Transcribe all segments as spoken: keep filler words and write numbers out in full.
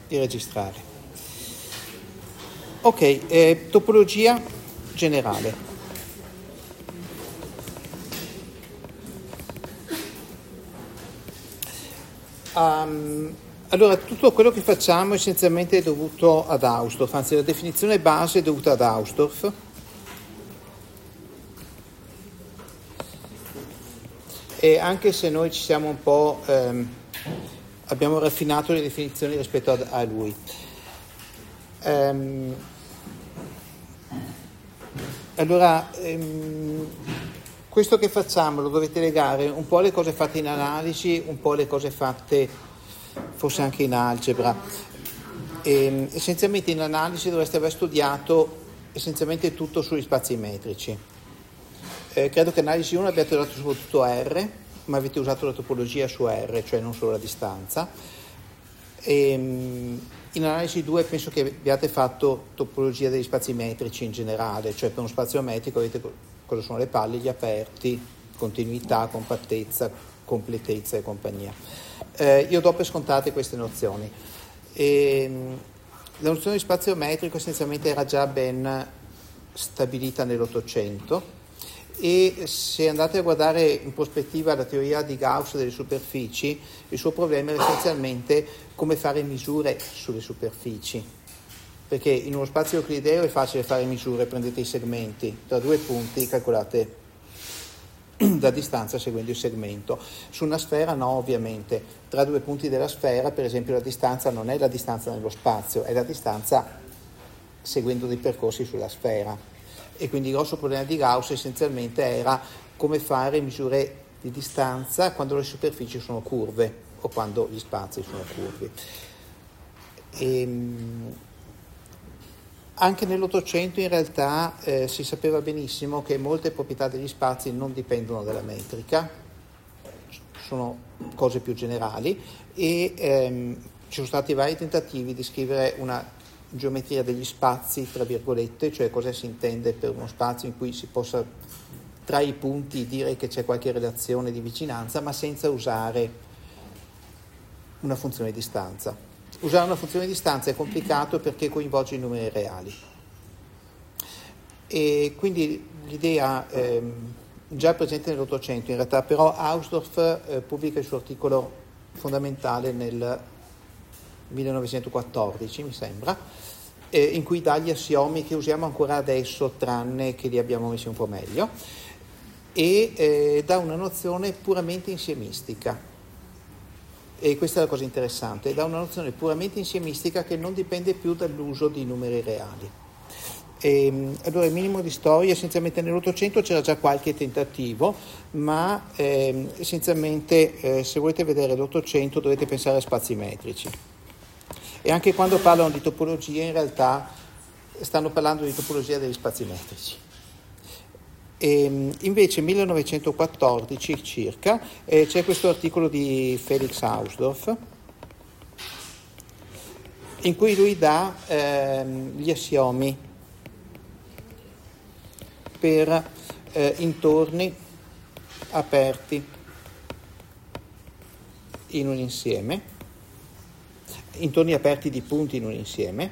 di registrare. Ok, eh, topologia generale. Um, allora, tutto quello che facciamo essenzialmente è dovuto ad Hausdorff, anzi la definizione base è dovuta ad Hausdorff. E anche se noi ci siamo un po' ehm, abbiamo raffinato le definizioni rispetto a, a lui. Ehm, allora, ehm, questo che facciamo lo dovete legare un po' alle cose fatte in analisi, un po' alle cose fatte forse anche in algebra. E, essenzialmente in analisi dovreste aver studiato essenzialmente tutto sugli spazi metrici. Eh, credo che analisi uno abbiate usato soprattutto R, ma avete usato la topologia su R, cioè non solo la distanza. E, in analisi due penso che abbiate fatto topologia degli spazi metrici in generale, cioè per uno spazio metrico avete cosa sono le palle, gli aperti, continuità, compattezza, completezza e compagnia. Eh, io do per scontate queste nozioni. E, la nozione di spazio metrico essenzialmente era già ben stabilita nell'Ottocento. E se andate a guardare in prospettiva la teoria di Gauss delle superfici, il suo problema è essenzialmente come fare misure sulle superfici, perché in uno spazio euclideo è facile fare misure, prendete i segmenti tra due punti, calcolate la distanza seguendo il segmento. Su una sfera no, ovviamente, tra due punti della sfera per esempio la distanza non è la distanza nello spazio, è la distanza seguendo dei percorsi sulla sfera. E quindi il grosso problema di Gauss essenzialmente era come fare misure di distanza quando le superfici sono curve o quando gli spazi sono curvi. E, anche nell'Ottocento in realtà eh, si sapeva benissimo che molte proprietà degli spazi non dipendono dalla metrica, sono cose più generali e ehm, ci sono stati vari tentativi di scrivere una geometria degli spazi, tra virgolette, cioè cosa si intende per uno spazio in cui si possa tra i punti dire che c'è qualche relazione di vicinanza, ma senza usare una funzione di distanza. Usare una funzione di distanza è complicato perché coinvolge i numeri reali. E quindi l'idea ehm, già presente nell'Ottocento, in realtà però Hausdorff eh, pubblica il suo articolo fondamentale nel millenovecentoquattordici mi sembra, eh, in cui dà gli assiomi che usiamo ancora adesso tranne che li abbiamo messi un po' meglio e eh, dà una nozione puramente insiemistica e questa è la cosa interessante, dà una nozione puramente insiemistica che non dipende più dall'uso di numeri reali. E, allora il minimo di storia essenzialmente nell'Ottocento c'era già qualche tentativo, ma eh, essenzialmente eh, se volete vedere l'Ottocento dovete pensare a spazi metrici. E anche quando parlano di topologia in realtà stanno parlando di topologia degli spazi metrici. E invece nel millenovecentoquattordici circa eh, c'è questo articolo di Felix Hausdorff in cui lui dà ehm, gli assiomi per eh, intorni aperti in un insieme, intorni aperti di punti in un insieme,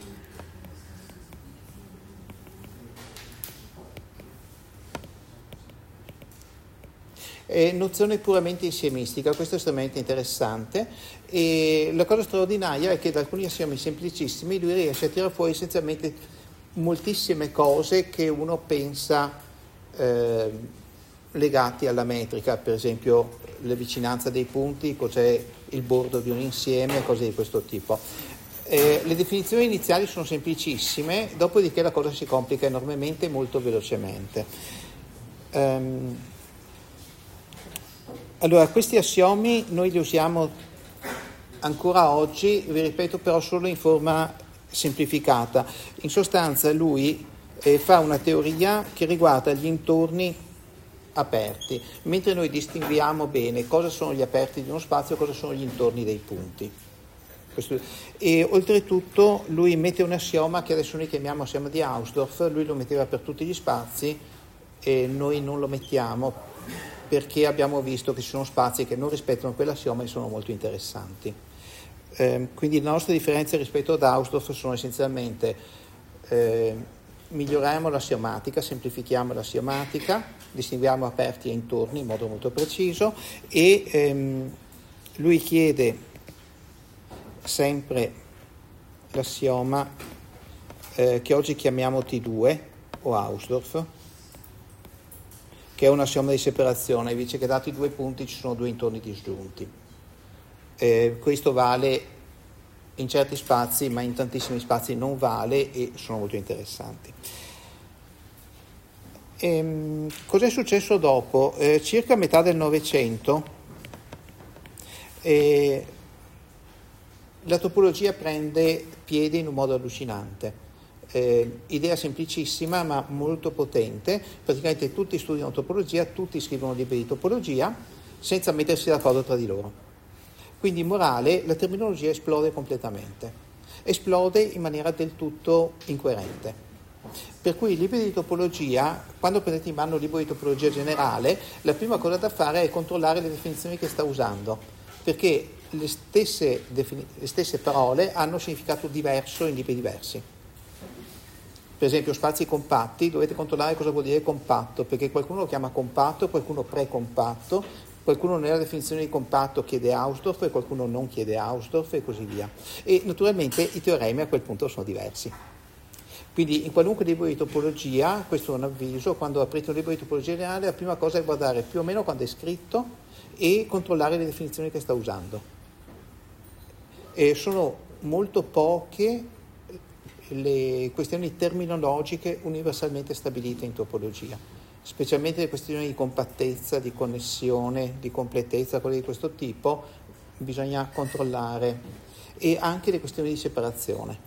è nozione puramente insiemistica, questo è estremamente interessante e la cosa straordinaria è che da alcuni assiomi semplicissimi lui riesce a tirare fuori essenzialmente moltissime cose che uno pensa eh, legati alla metrica, per esempio la vicinanza dei punti, cos'è il bordo di un insieme, cose di questo tipo. Eh, le definizioni iniziali sono semplicissime, dopodiché la cosa si complica enormemente molto velocemente. Um, allora, questi assiomi noi li usiamo ancora oggi, vi ripeto però solo in forma semplificata. In sostanza lui eh, fa una teoria che riguarda gli intorni aperti, mentre noi distinguiamo bene cosa sono gli aperti di uno spazio e cosa sono gli intorni dei punti. Questo, e oltretutto lui mette un assioma che adesso noi chiamiamo assioma di Hausdorff, lui lo metteva per tutti gli spazi e noi non lo mettiamo perché abbiamo visto che ci sono spazi che non rispettano quell'assioma e sono molto interessanti. Eh, quindi le nostre differenze rispetto ad Hausdorff sono essenzialmente eh, miglioriamo l'assiomatica, semplifichiamo l'assiomatica, distinguiamo aperti e intorni in modo molto preciso e ehm, lui chiede sempre l'assioma eh, che oggi chiamiamo T due o Hausdorff, che è un assioma di separazione, dice che dati due punti ci sono due intorni disgiunti. Eh, questo vale in certi spazi, ma in tantissimi spazi non vale e sono molto interessanti. Ehm, cos'è successo dopo? Eh, circa a metà del Novecento eh, la topologia prende piede in un modo allucinante. Eh, idea semplicissima ma molto potente, praticamente tutti studiano topologia, tutti scrivono libri di topologia senza mettersi d'accordo tra di loro. Quindi in morale la terminologia esplode completamente, esplode in maniera del tutto incoerente. Per cui i libri di topologia, quando prendete in mano un libro di topologia generale, la prima cosa da fare è controllare le definizioni che sta usando, perché le stesse, defini- le stesse parole hanno significato diverso in libri diversi. Per esempio spazi compatti, dovete controllare cosa vuol dire compatto, perché qualcuno lo chiama compatto, qualcuno precompatto, qualcuno nella definizione di compatto chiede Hausdorff e qualcuno non chiede Hausdorff e così via. E naturalmente i teoremi a quel punto sono diversi. Quindi in qualunque libro di topologia, questo è un avviso, quando aprite un libro di topologia generale la prima cosa è guardare più o meno quando è scritto e controllare le definizioni che sta usando. E sono molto poche le questioni terminologiche universalmente stabilite in topologia, specialmente le questioni di compattezza, di connessione, di completezza, cose di questo tipo, bisogna controllare, e anche le questioni di separazione.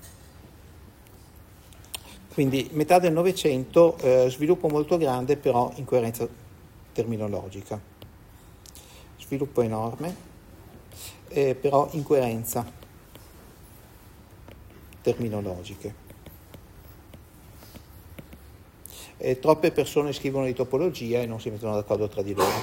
Quindi metà del Novecento, eh, sviluppo molto grande, però incoerenza terminologica. Sviluppo enorme, eh, però incoerenza terminologiche. E troppe persone scrivono di topologia e non si mettono d'accordo tra di loro.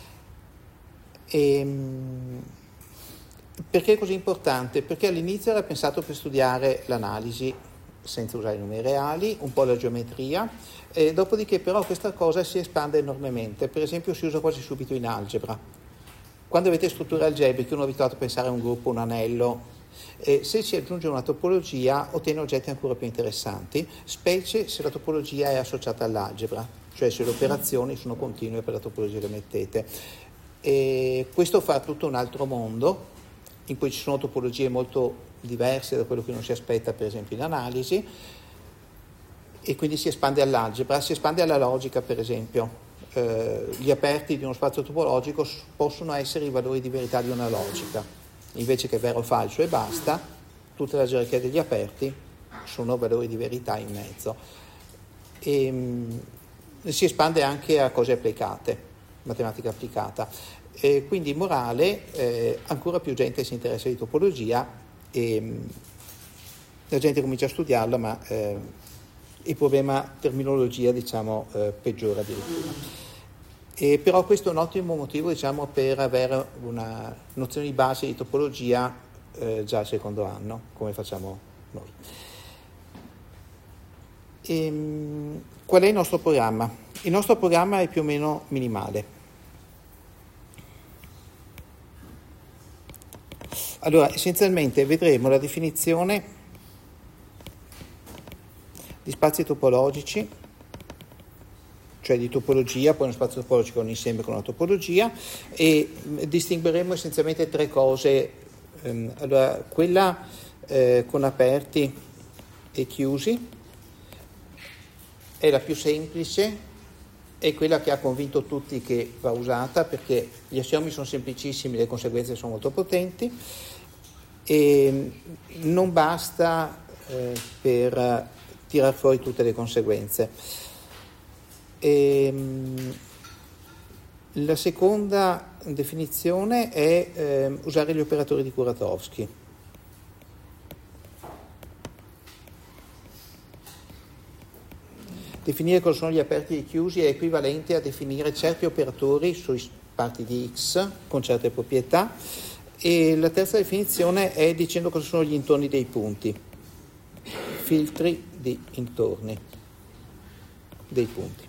E, perché è così importante? Perché all'inizio era pensato per studiare l'analisi senza usare i numeri reali, un po' la geometria, e dopodiché però questa cosa si espande enormemente. Per esempio si usa quasi subito in algebra. Quando avete strutture algebriche uno è abituato a pensare a un gruppo, un anello. E se si aggiunge una topologia ottiene oggetti ancora più interessanti, specie se la topologia è associata all'algebra, cioè se le operazioni sono continue per la topologia che mettete. E questo fa tutto un altro mondo in cui ci sono topologie molto diverse da quello che non si aspetta, per esempio in analisi, e quindi si espande all'algebra, si espande alla logica, per esempio. Eh, gli aperti di uno spazio topologico possono essere i valori di verità di una logica. Invece che vero o falso e basta, tutta la gerarchia degli aperti sono valori di verità in mezzo. E, mh, si espande anche a cose applicate, matematica applicata. E quindi in morale eh, ancora più gente si interessa di topologia e mh, la gente comincia a studiarla, ma eh, il problema terminologia diciamo eh, peggiora addirittura. E però questo è un ottimo motivo diciamo, per avere una nozione di base di topologia eh, già al secondo anno, come facciamo noi. E, qual è il nostro programma? Il nostro programma è più o meno minimale. Allora, essenzialmente vedremo la definizione di spazi topologici, cioè di topologia, poi uno spazio topologico è un insieme con una topologia, e distingueremo essenzialmente tre cose. Allora, quella eh, con aperti e chiusi è la più semplice, è quella che ha convinto tutti che va usata, perché gli assiomi sono semplicissimi, le conseguenze sono molto potenti, e non basta eh, per tirar fuori tutte le conseguenze. E, la seconda definizione è eh, usare gli operatori di Kuratowski. Definire cosa sono gli aperti e i chiusi è equivalente a definire certi operatori sui parti di X con certe proprietà, E la terza definizione è dicendo cosa sono gli intorni dei punti, filtri di intorni dei punti.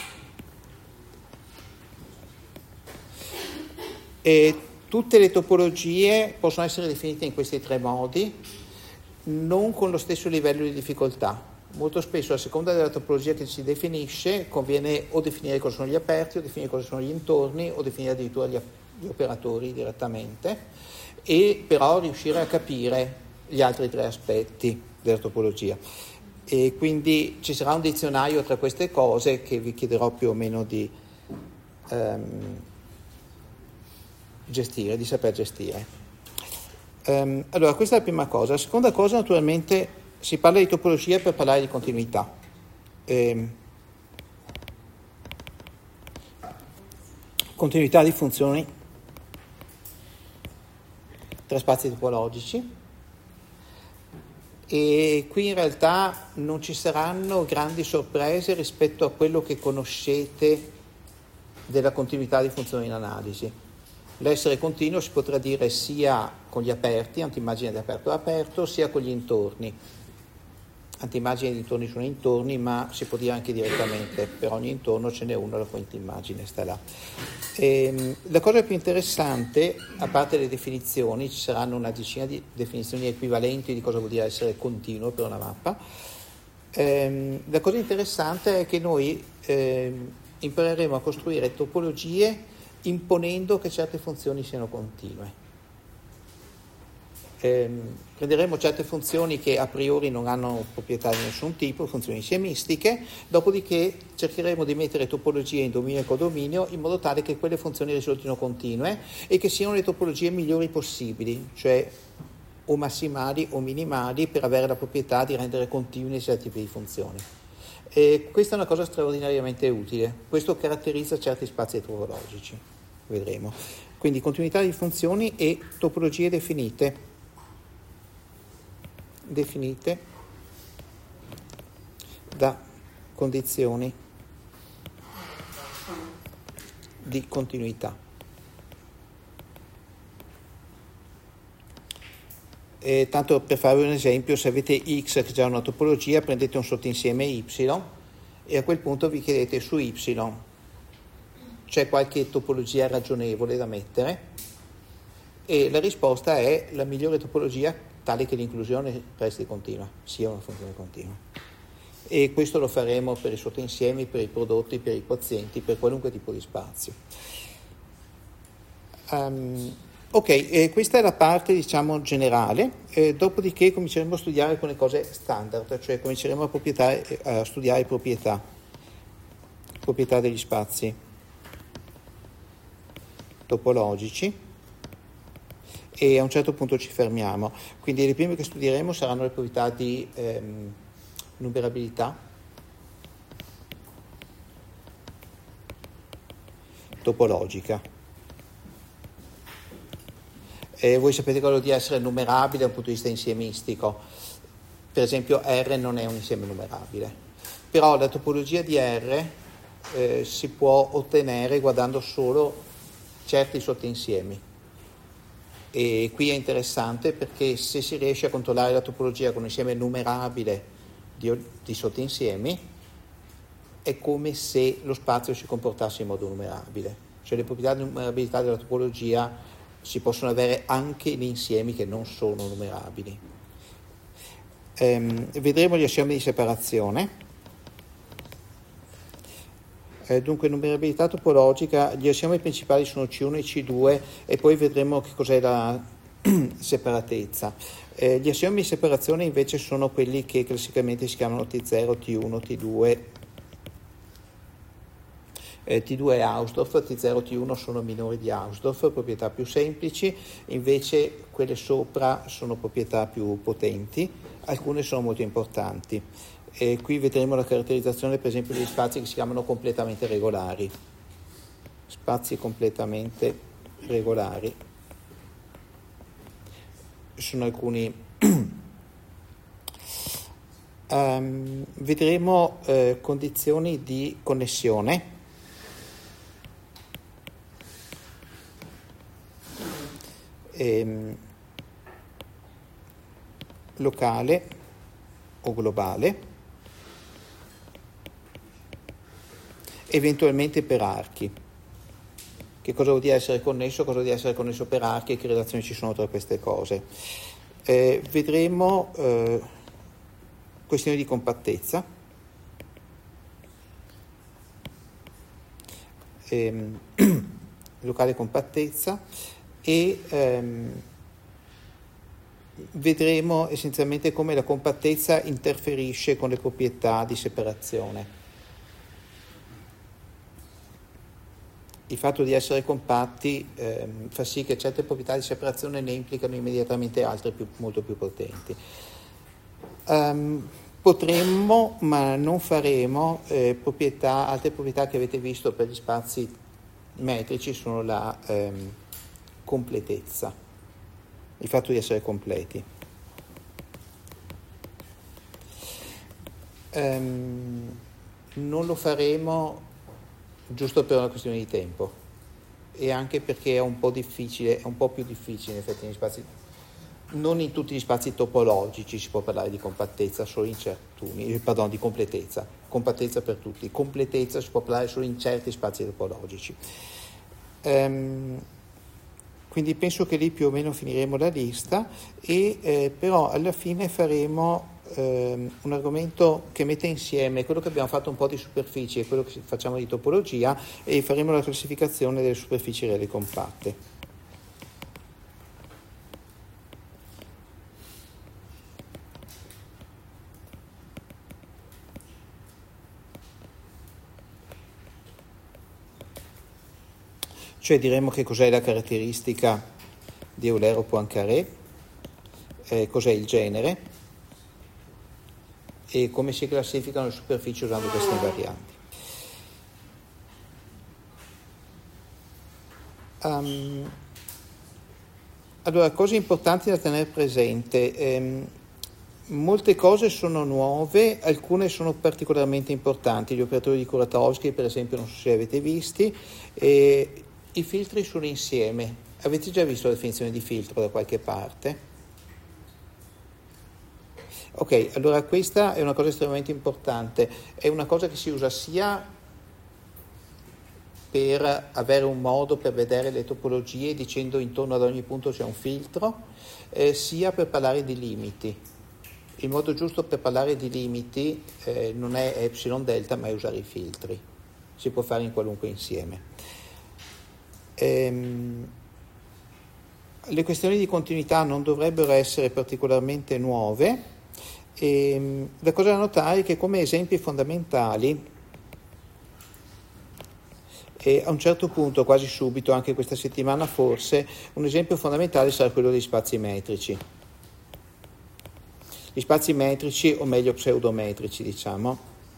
E tutte le topologie possono essere definite in questi tre modi, non con lo stesso livello di difficoltà. Molto spesso, a seconda della topologia che si definisce, conviene o definire cosa sono gli aperti, o definire cosa sono gli intorni, o definire addirittura gli, gli operatori direttamente, e però riuscire a capire gli altri tre aspetti della topologia. E quindi ci sarà un dizionario tra queste cose che vi chiederò più o meno di um, gestire, di saper gestire. Um, allora, questa è la prima cosa. La seconda cosa, naturalmente, si parla di topologia per parlare di continuità. Eh, continuità di funzioni tra spazi topologici, e qui in realtà non ci saranno grandi sorprese rispetto a quello che conoscete della continuità di funzioni in analisi. L'essere continuo si potrà dire sia con gli aperti, antimmagine di aperto aperto, sia con gli intorni. Antimmagine di intorni sono intorni, ma si può dire anche direttamente, per ogni intorno ce n'è uno, la quinta immagine sta là. E, la cosa più interessante, a parte le definizioni, ci saranno una decina di definizioni equivalenti di cosa vuol dire essere continuo per una mappa. E, la cosa interessante è che noi eh, impareremo a costruire topologie imponendo che certe funzioni siano continue. Eh, prenderemo certe funzioni che a priori non hanno proprietà di nessun tipo, funzioni semistiche, dopodiché cercheremo di mettere topologie in dominio e codominio in modo tale che quelle funzioni risultino continue e che siano le topologie migliori possibili, cioè o massimali o minimali, per avere la proprietà di rendere continui certi tipi di funzioni. E questa è una cosa straordinariamente utile, questo caratterizza certi spazi topologici, vedremo. Quindi continuità di funzioni e topologie definite. definite da condizioni di continuità. E tanto per farvi un esempio, se avete X che è già una topologia, prendete un sottoinsieme Y e a quel punto vi chiedete su Y c'è qualche topologia ragionevole da mettere, e la risposta è la migliore topologia tale che l'inclusione resti continua, sia una funzione continua. E questo lo faremo per i sottoinsiemi, per i prodotti, per i quozienti, per qualunque tipo di spazio. Um, ok, eh, questa è la parte, diciamo, generale, eh, dopodiché cominceremo a studiare alcune cose standard, cioè cominceremo a, proprietà, a studiare proprietà, proprietà degli spazi topologici, e a un certo punto ci fermiamo. Quindi le prime che studieremo saranno le proprietà di ehm, numerabilità, topologica. E voi sapete cosa vuol dire essere numerabile da un punto di vista insiemistico. Per esempio R non è un insieme numerabile, però la topologia di R eh, si può ottenere guardando solo certi sottoinsiemi. E qui è interessante perché se si riesce a controllare la topologia con un insieme numerabile di, di sottoinsiemi, è come se lo spazio si comportasse in modo numerabile. Cioè le proprietà di numerabilità della topologia si possono avere anche in insiemi che non sono numerabili. Ehm, vedremo gli assiomi di separazione. Eh, dunque, numerabilità topologica, gli assiomi principali sono C uno e C due, e poi vedremo che cos'è la separatezza. Eh, gli assiomi di separazione invece sono quelli che classicamente si chiamano T zero, T uno, T due, eh, T due è Hausdorff, T zero, T uno sono minori di Hausdorff, proprietà più semplici, invece quelle sopra sono proprietà più potenti, alcune sono molto importanti. E qui vedremo la caratterizzazione, per esempio, degli spazi che si chiamano completamente regolari. Spazi completamente regolari. Sono alcuni. um, vedremo eh, condizioni di connessione. ehm, locale o globale, eventualmente per archi. Che cosa vuol dire essere connesso? Cosa vuol dire essere connesso per archi e che relazioni ci sono tra queste cose? Eh, vedremo eh, questioni di compattezza, ehm, locale compattezza e ehm, vedremo essenzialmente come la compattezza interferisce con le proprietà di separazione. Il fatto di essere compatti ehm, fa sì che certe proprietà di separazione ne implicano immediatamente altre più, molto più potenti. Um, potremmo, ma non faremo, eh, proprietà, altre proprietà che avete visto per gli spazi metrici sono la ehm, completezza, il fatto di essere completi. Um, non lo faremo giusto per una questione di tempo e anche perché è un po' difficile, è un po' più difficile in effetti negli spazi, non in tutti gli spazi topologici si può parlare di compattezza, solo in certuni, pardon, di completezza, compattezza per tutti, completezza si può parlare solo in certi spazi topologici. Um, quindi penso che lì più o meno finiremo la lista e eh, però alla fine faremo un argomento che mette insieme quello che abbiamo fatto un po' di superfici e quello che facciamo di topologia e faremo la classificazione delle superfici reali compatte. Cioè diremo che cos'è la caratteristica di Euler-Poincaré, eh, cos'è il genere e come si classificano le superfici usando queste invarianti. Um, allora, cose importanti da tenere presente. Um, molte cose sono nuove, alcune sono particolarmente importanti. Gli operatori di Kuratowski, per esempio, non so se li avete visti, e i filtri sono insieme. Avete già visto la definizione di filtro da qualche parte? Ok, allora questa è una cosa estremamente importante, è una cosa che si usa sia per avere un modo per vedere le topologie dicendo intorno ad ogni punto c'è un filtro, eh, sia per parlare di limiti. Il modo giusto per parlare di limiti eh, non è epsilon delta ma è usare i filtri, si può fare in qualunque insieme. Ehm, le questioni di continuità non dovrebbero essere particolarmente nuove. E la cosa da notare è che come esempi fondamentali e a un certo punto, quasi subito, anche questa settimana forse, un esempio fondamentale sarà quello degli spazi metrici. Gli spazi metrici, o meglio pseudometrici diciamo,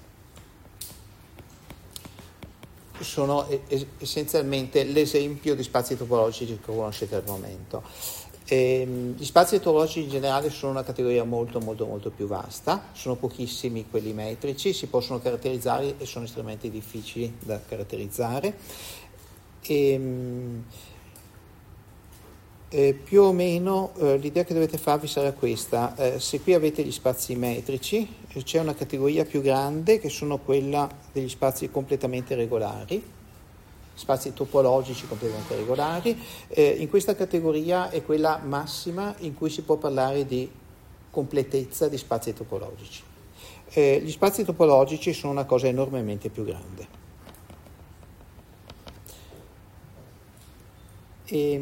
sono essenzialmente l'esempio di spazi topologici che conoscete al momento. E gli spazi topologici in generale sono una categoria molto molto molto più vasta, sono pochissimi quelli metrici, si possono caratterizzare e sono estremamente difficili da caratterizzare e, eh, più o meno eh, l'idea che dovete farvi sarà questa: eh, se qui avete gli spazi metrici c'è una categoria più grande che sono quella degli spazi completamente regolari, spazi topologici completamente regolari. Eh, in questa categoria è quella massima in cui si può parlare di completezza di spazi topologici. Eh, gli spazi topologici sono una cosa enormemente più grande. E,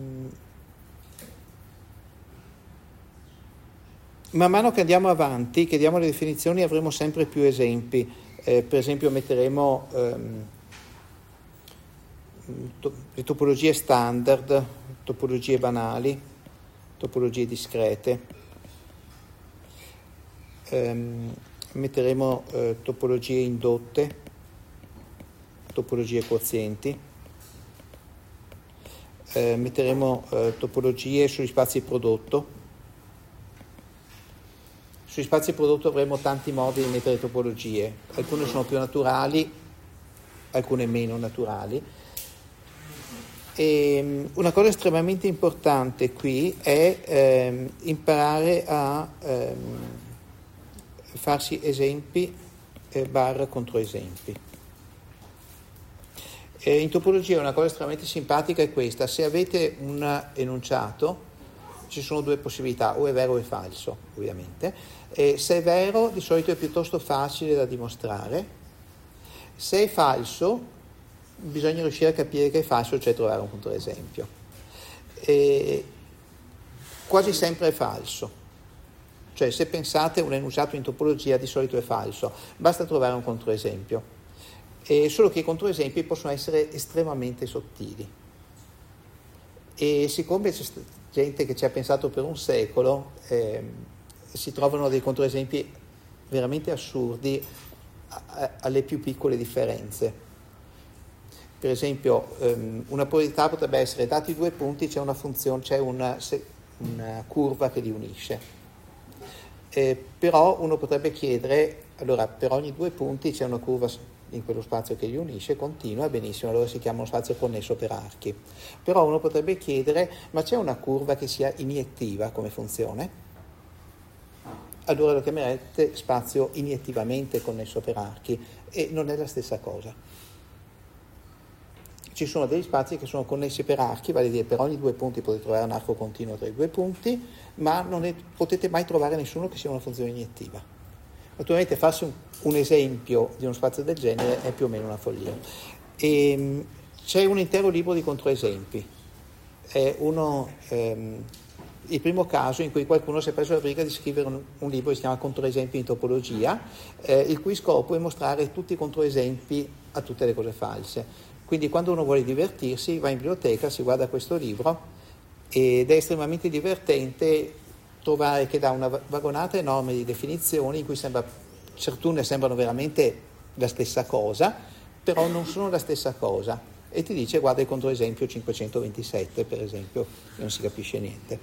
man mano che andiamo avanti, che diamo le definizioni, avremo sempre più esempi. Eh, per esempio metteremo ehm, le topologie standard, topologie banali, topologie discrete, ehm, metteremo eh, topologie indotte, topologie quozienti, eh, metteremo eh, topologie sugli spazi prodotto. Sugli spazi prodotto avremo tanti modi di mettere topologie, alcune sono più naturali, alcune meno naturali. E una cosa estremamente importante qui è ehm, imparare a ehm, farsi esempi e barra controesempi. E in topologia una cosa estremamente simpatica è questa: se avete un enunciato ci sono due possibilità, o è vero o è falso, ovviamente. E se è vero di solito è piuttosto facile da dimostrare, se è falso bisogna riuscire a capire che è falso, cioè trovare un controesempio. E quasi sempre è falso, cioè se pensate un enunciato in topologia di solito è falso, basta trovare un controesempio, e solo che i controesempi possono essere estremamente sottili, e siccome c'è gente che ci ha pensato per un secolo, eh, si trovano dei controesempi veramente assurdi a, a, alle più piccole differenze. Per esempio, um, una probabilità potrebbe essere: dati due punti c'è una funzione, c'è una, se, una curva che li unisce. Eh, però uno potrebbe chiedere, allora per ogni due punti c'è una curva in quello spazio che li unisce, continua, benissimo, allora si chiama uno spazio connesso per archi. Però uno potrebbe chiedere: ma c'è una curva che sia iniettiva come funzione? Allora lo chiamerete spazio iniettivamente connesso per archi, e non è la stessa cosa. Ci sono degli spazi che sono connessi per archi, vale a dire per ogni due punti potete trovare un arco continuo tra i due punti, ma non è, potete mai trovare nessuno che sia una funzione iniettiva. Naturalmente farsi un, un esempio di uno spazio del genere è più o meno una follia. E, c'è un intero libro di controesempi. È uno, ehm, il primo caso in cui qualcuno si è preso la briga di scrivere un, un libro che si chiama Controesempi in topologia, eh, il cui scopo è mostrare tutti i controesempi a tutte le cose false. Quindi quando uno vuole divertirsi va in biblioteca, si guarda questo libro, ed è estremamente divertente trovare che dà una vagonata enorme di definizioni in cui sembra, certune sembrano veramente la stessa cosa, però non sono la stessa cosa, e ti dice guarda il controesempio cinquecentoventisette, per esempio, e non si capisce niente.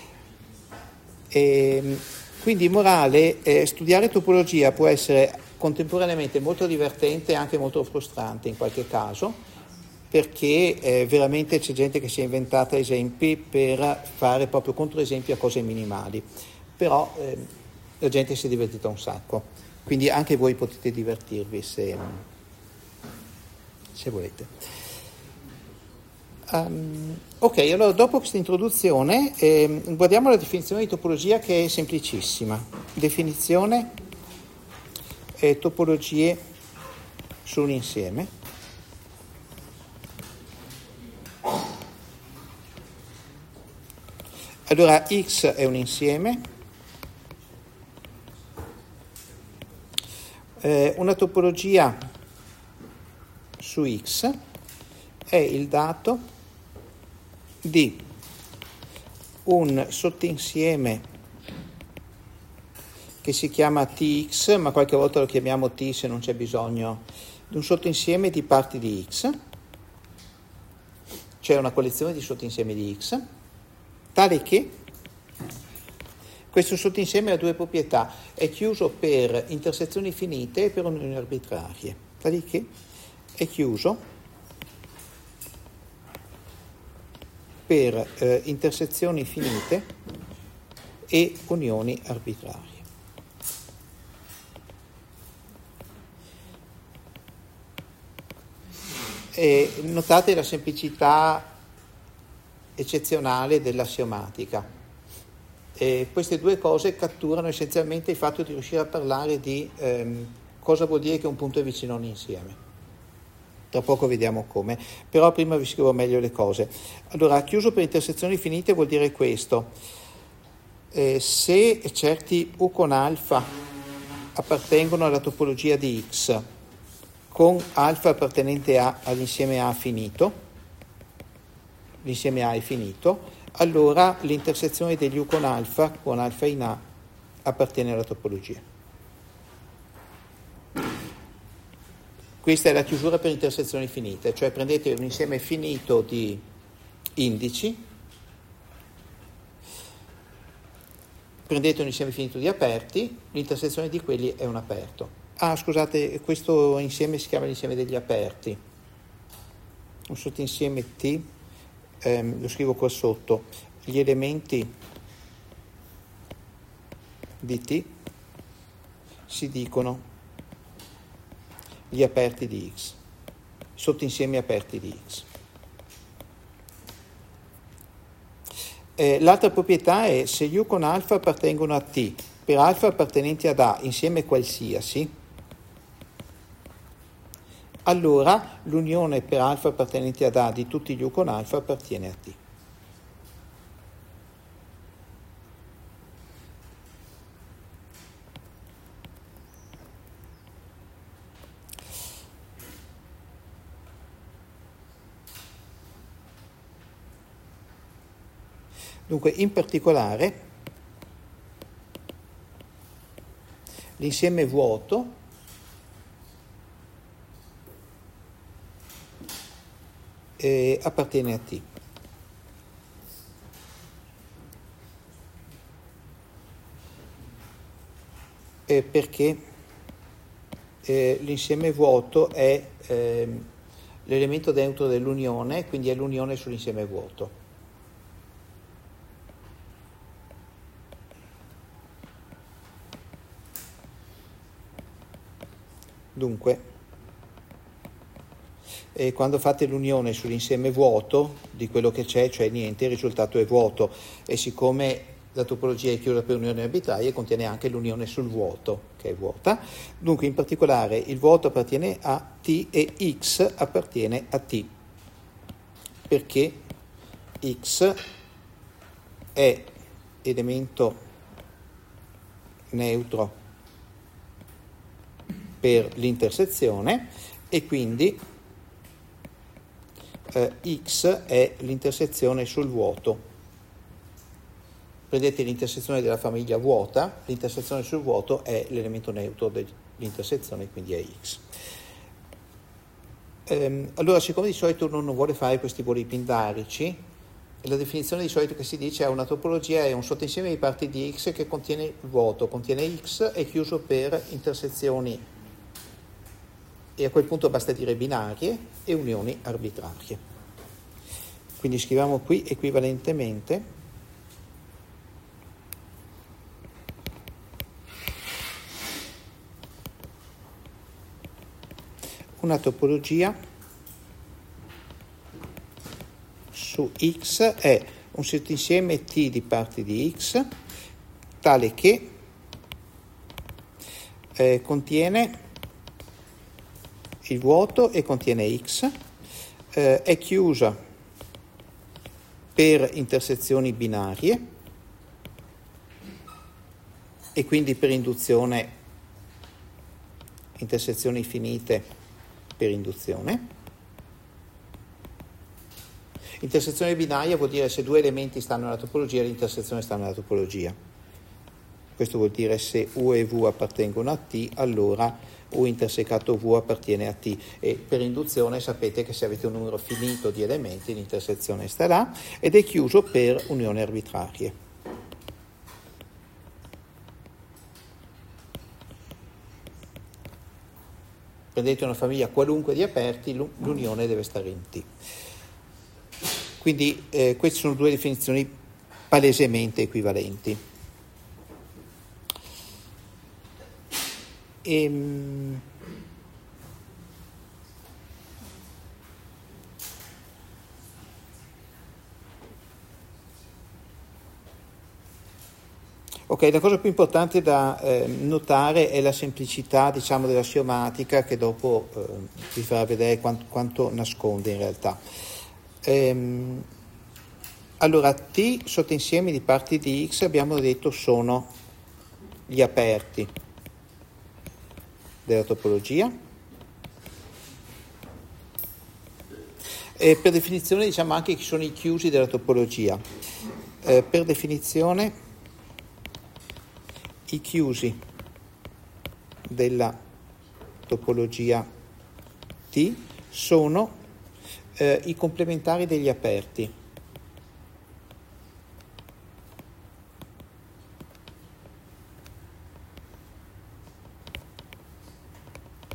E quindi morale, eh, studiare topologia può essere contemporaneamente molto divertente e anche molto frustrante in qualche caso, perché eh, veramente c'è gente che si è inventata esempi per fare proprio controesempi a cose minimali, però eh, la gente si è divertita un sacco, quindi anche voi potete divertirvi se, se volete. Um, ok, allora dopo questa introduzione eh, guardiamo la definizione di topologia, che è semplicissima. Definizione: eh, topologie su un insieme. Allora, X è un insieme, eh, una topologia su X è il dato di un sottoinsieme che si chiama T X, ma qualche volta lo chiamiamo T se non c'è bisogno, di un sottoinsieme di parti di X, cioè una collezione di sottoinsiemi di X, tale che questo sottoinsieme ha due proprietà: è chiuso per intersezioni finite e per unioni arbitrarie, tale che è chiuso per eh, intersezioni finite e unioni arbitrarie. E notate la semplicità eccezionale dell'assiomatica. E queste due cose catturano essenzialmente il fatto di riuscire a parlare di ehm, cosa vuol dire che un punto è vicino a un insieme. Tra poco vediamo come, però prima vi scrivo meglio le cose. Allora, chiuso per intersezioni finite vuol dire questo: eh, se certi U con alfa appartengono alla topologia di X con alfa appartenente a, all'insieme A finito, l'insieme A è finito, allora l'intersezione degli U con alfa con alfa in A appartiene alla topologia. Questa è la chiusura per intersezioni finite, cioè prendete un insieme finito di indici, prendete un insieme finito di aperti, l'intersezione di quelli è un aperto. Ah, scusate, questo insieme si chiama l'insieme degli aperti, un sottoinsieme T ehm, lo scrivo qua sotto, gli elementi di T si dicono gli aperti di X, sottoinsiemi aperti di X. Eh, l'altra proprietà è se U con alfa appartengono a T, per alfa appartenenti ad A insieme qualsiasi, allora l'unione per alfa appartenenti ad A di tutti gli U con alfa appartiene a T. Dunque, in particolare, l'insieme vuoto eh, appartiene a T. Eh, perché eh, l'insieme vuoto è eh, l'elemento neutro dell'unione, quindi è l'unione sull'insieme vuoto. Dunque, eh, quando fate l'unione sull'insieme vuoto di quello che c'è, cioè niente, il risultato è vuoto, e siccome la topologia è chiusa per unioni arbitrarie, contiene anche l'unione sul vuoto, che è vuota. Dunque, in particolare, il vuoto appartiene a T e X appartiene a T, perché X è elemento neutro per l'intersezione e quindi eh, X è l'intersezione sul vuoto. Prendete l'intersezione della famiglia vuota, l'intersezione sul vuoto è l'elemento neutro dell'intersezione, quindi è X. Ehm, allora, siccome di solito uno non vuole fare questi voli pindarici, la definizione di solito che si dice è una topologia è un sottoinsieme di parti di X che contiene vuoto, contiene X, è chiuso per intersezioni, e a quel punto basta dire binarie e unioni arbitrarie. Quindi scriviamo qui equivalentemente una topologia su X è un sottoinsieme T di parti di X tale che eh, contiene il vuoto e contiene X, eh, è chiusa per intersezioni binarie e quindi per induzione, intersezioni finite per induzione. Intersezione binaria vuol dire se due elementi stanno nella topologia, l'intersezione sta nella topologia. Questo vuol dire se U e V appartengono a T, allora U intersecato V appartiene a T, e per induzione sapete che se avete un numero finito di elementi l'intersezione sta là, ed è chiuso per unioni arbitrarie. Prendete una famiglia qualunque di aperti, l'unione deve stare in T. Quindi eh, queste sono due definizioni palesemente equivalenti. Ehm... Ok, la cosa più importante da eh, notare è la semplicità, diciamo, dell'assiomatica, che dopo eh, vi farà vedere quanto, quanto nasconde in realtà. Ehm, allora, T sottoinsiemi di parti di X abbiamo detto sono gli aperti della topologia, e per definizione diciamo anche chi sono i chiusi della topologia. Eh, per definizione i chiusi della topologia T sono eh, i complementari degli aperti.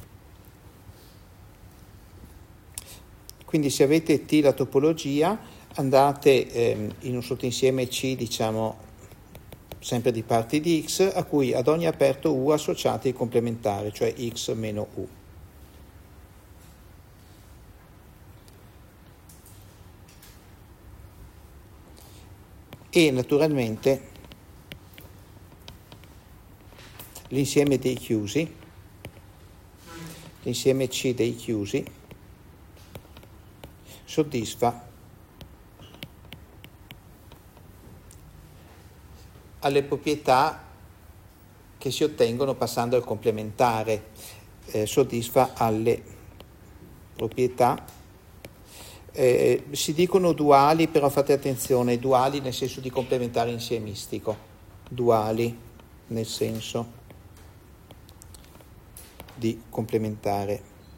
Quindi se avete T la topologia, andate ehm, in un sottoinsieme C, diciamo, sempre di parti di X, a cui ad ogni aperto U associate il complementare, cioè X meno U. E naturalmente l'insieme dei chiusi, l'insieme C dei chiusi, soddisfa alle proprietà che si ottengono passando al complementare, eh, soddisfa alle proprietà, eh, si dicono duali, però fate attenzione, duali nel senso di complementare insiemistico, duali nel senso di complementare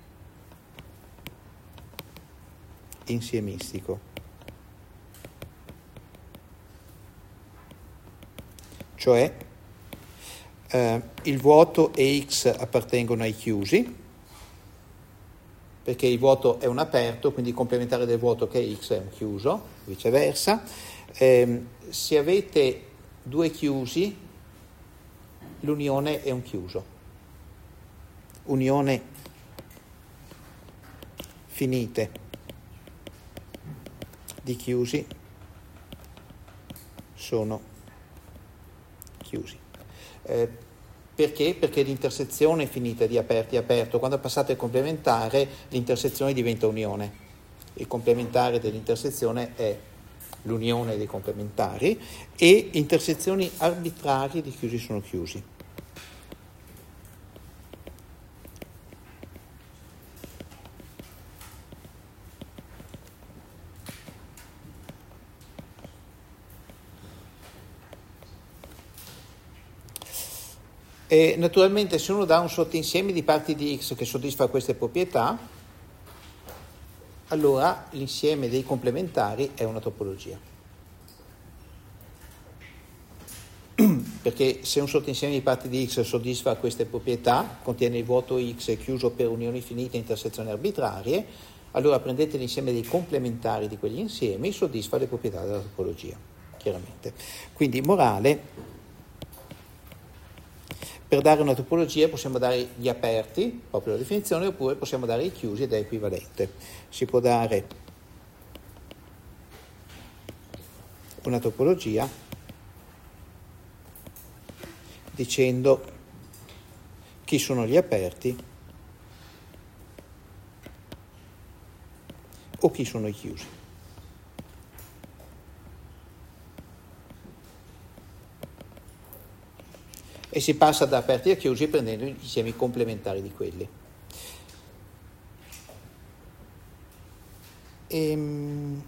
insiemistico. Cioè eh, il vuoto e X appartengono ai chiusi, perché il vuoto è un aperto, quindi il complementare del vuoto che è X è un chiuso, viceversa. Eh, se avete due chiusi, l'unione è un chiuso. Unione finite di chiusi sono chiusi. Eh, perché? Perché l'intersezione finita di aperti e aperto, quando passate il complementare, l'intersezione diventa unione. Il complementare dell'intersezione è l'unione dei complementari e intersezioni arbitrarie di chiusi sono chiusi. E naturalmente se uno dà un sottoinsieme di parti di X che soddisfa queste proprietà, allora l'insieme dei complementari è una topologia. Perché se un sottoinsieme di parti di X soddisfa queste proprietà, contiene il vuoto X è chiuso per unioni finite e intersezioni arbitrarie, allora prendete l'insieme dei complementari di quegli insiemi, soddisfa le proprietà della topologia, chiaramente. Quindi morale: per dare una topologia possiamo dare gli aperti, proprio la definizione, oppure possiamo dare i chiusi ed è equivalente. Si può dare una topologia dicendo chi sono gli aperti o chi sono i chiusi. E si passa da aperti a chiusi prendendo gli insiemi complementari di quelli. Ehm...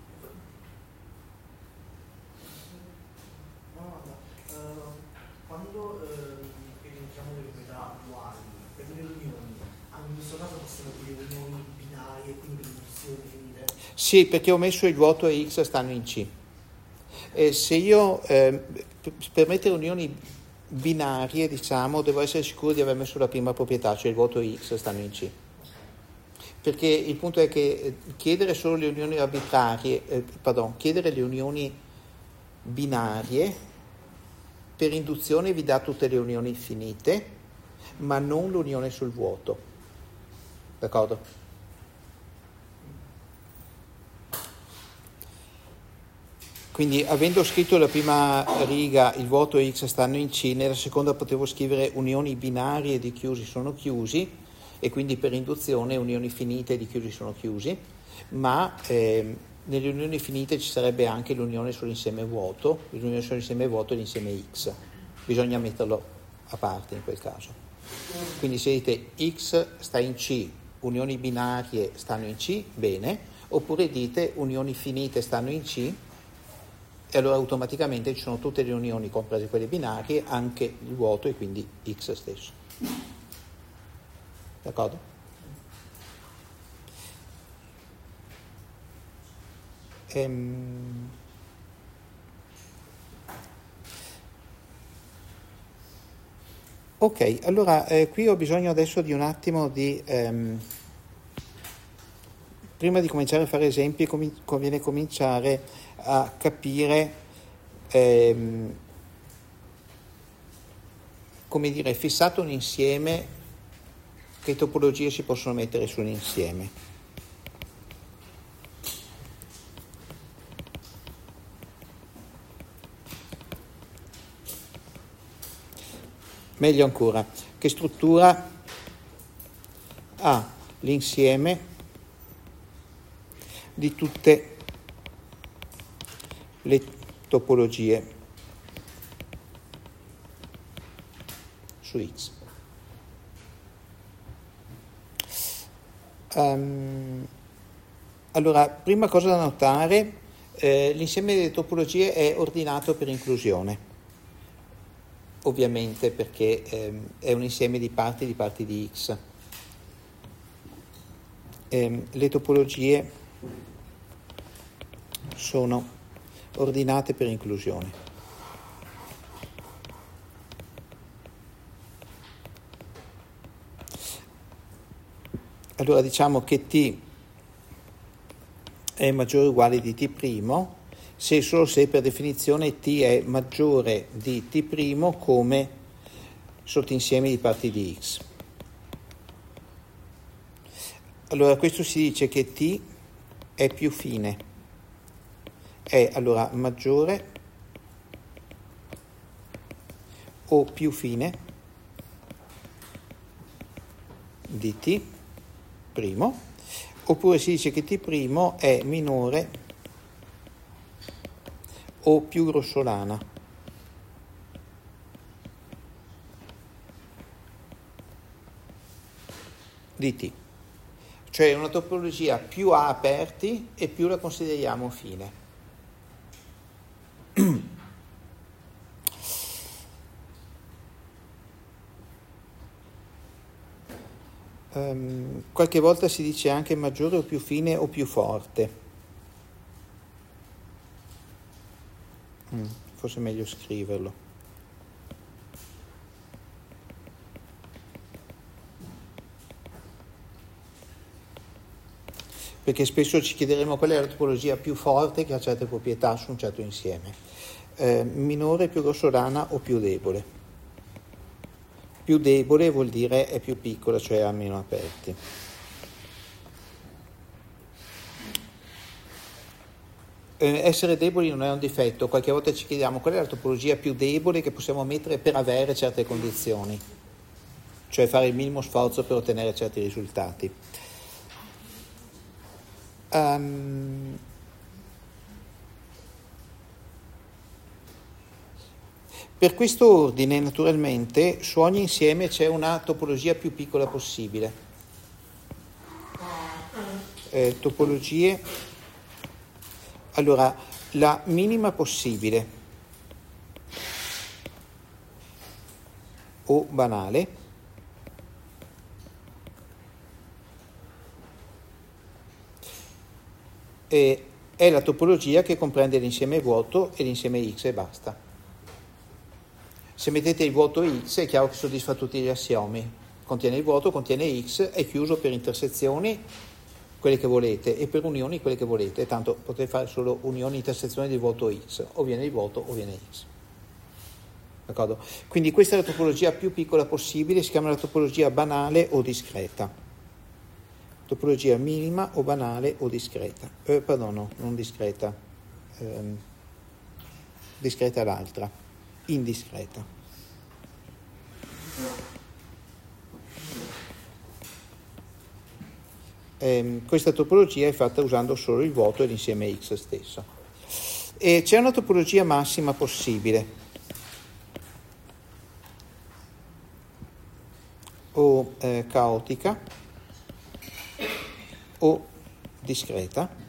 No, no, uh, quando uh, entriamo nelle proprietà duali, per le unioni, in questo caso possiamo dire unioni binarie, quindi riduzioni finite? Sì, perché ho messo il vuoto e X stanno in C. E se io, eh, per mettere unioni binarie, diciamo, devo essere sicuro di aver messo la prima proprietà, cioè il vuoto e X stanno in C. Perché il punto è che chiedere solo le unioni arbitrarie, eh, pardon, chiedere le unioni binarie per induzione vi dà tutte le unioni finite, ma non l'unione sul vuoto. D'accordo? Quindi avendo scritto la prima riga il vuoto e X stanno in C, nella seconda potevo scrivere unioni binarie di chiusi sono chiusi e quindi per induzione unioni finite di chiusi sono chiusi, ma eh, nelle unioni finite ci sarebbe anche l'unione sull'insieme vuoto, l'unione sull'insieme vuoto e l'insieme X. Bisogna metterlo a parte in quel caso. Quindi se dite X sta in C, unioni binarie stanno in C, bene, oppure dite unioni finite stanno in C, e allora automaticamente ci sono tutte le unioni, comprese quelle binarie, anche il vuoto e quindi X stesso. D'accordo? Ehm... Ok, allora eh, qui ho bisogno adesso di un attimo di... Ehm... prima di cominciare a fare esempi com- conviene cominciare a capire ehm, come dire, fissato un insieme, che topologie si possono mettere su un insieme. Meglio ancora, che struttura ha l'insieme di tutte le topologie su X. Um, allora, prima cosa da notare, eh, l'insieme delle topologie è ordinato per inclusione, ovviamente perché ehm, è un insieme di parti di parti di X. Ehm, le topologie sono ordinate per inclusione. Allora diciamo che T è maggiore o uguale di T', se e solo se per definizione T è maggiore di T' come sottoinsieme di parti di X. Allora questo si dice che T è più fine, è allora maggiore o più fine di T', oppure si dice che T' è minore o più grossolana di T. Cioè una topologia più ha aperti e più la consideriamo fine. Um, qualche volta si dice anche maggiore o più fine o più forte. Mm, forse è meglio scriverlo. Perché spesso ci chiederemo qual è la topologia più forte che ha certe proprietà su un certo insieme. Eh, minore, più grossolana o più debole. Più debole vuol dire è più piccola, cioè ha meno aperti. Eh, essere deboli non è un difetto, qualche volta ci chiediamo qual è la topologia più debole che possiamo mettere per avere certe condizioni, cioè fare il minimo sforzo per ottenere certi risultati. Um, Per questo ordine, naturalmente, su ogni insieme c'è una topologia più piccola possibile. Eh, topologie. Allora, la minima possibile o banale eh, è la topologia che comprende l'insieme vuoto e l'insieme X e basta. Se mettete il vuoto X è chiaro che soddisfa tutti gli assiomi, contiene il vuoto, contiene X, è chiuso per intersezioni quelle che volete e per unioni quelle che volete, tanto potete fare solo unioni intersezioni di vuoto X, o viene il vuoto o viene X. D'accordo? Quindi questa è la topologia più piccola possibile, si chiama la topologia banale o discreta. Topologia minima o banale o discreta. Eh, pardon, no, non discreta. Ehm, discreta l'altra. Indiscreta. Eh, questa topologia è fatta usando solo il vuoto e l'insieme X stesso. E c'è una topologia massima possibile, o eh, caotica o discreta.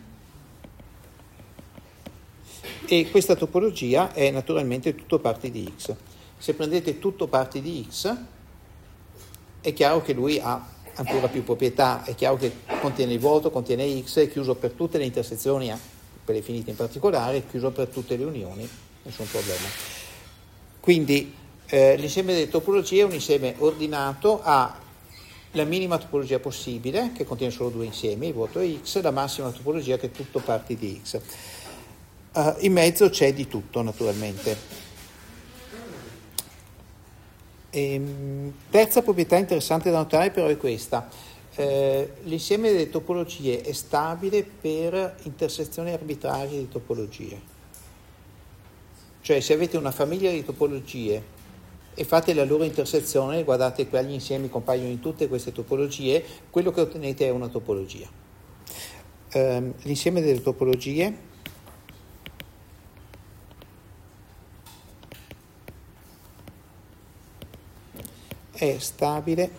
E questa topologia è naturalmente tutto parti di X. Se prendete tutto parti di X, è chiaro che lui ha ancora più proprietà, è chiaro che contiene il vuoto, contiene X, è chiuso per tutte le intersezioni, quelle finite in particolare, è chiuso per tutte le unioni, nessun problema. Quindi eh, l'insieme delle topologie è un insieme ordinato, ha la minima topologia possibile, che contiene solo due insiemi, il vuoto è X, la massima topologia che è tutto parti di X. Uh, in mezzo c'è di tutto, naturalmente. E, terza proprietà interessante da notare però è questa. Eh, l'insieme delle topologie è stabile per intersezioni arbitrarie di topologie. Cioè, se avete una famiglia di topologie e fate la loro intersezione, guardate quali insiemi compaiono in tutte queste topologie, quello che ottenete è una topologia. Um, l'insieme delle topologie è stabile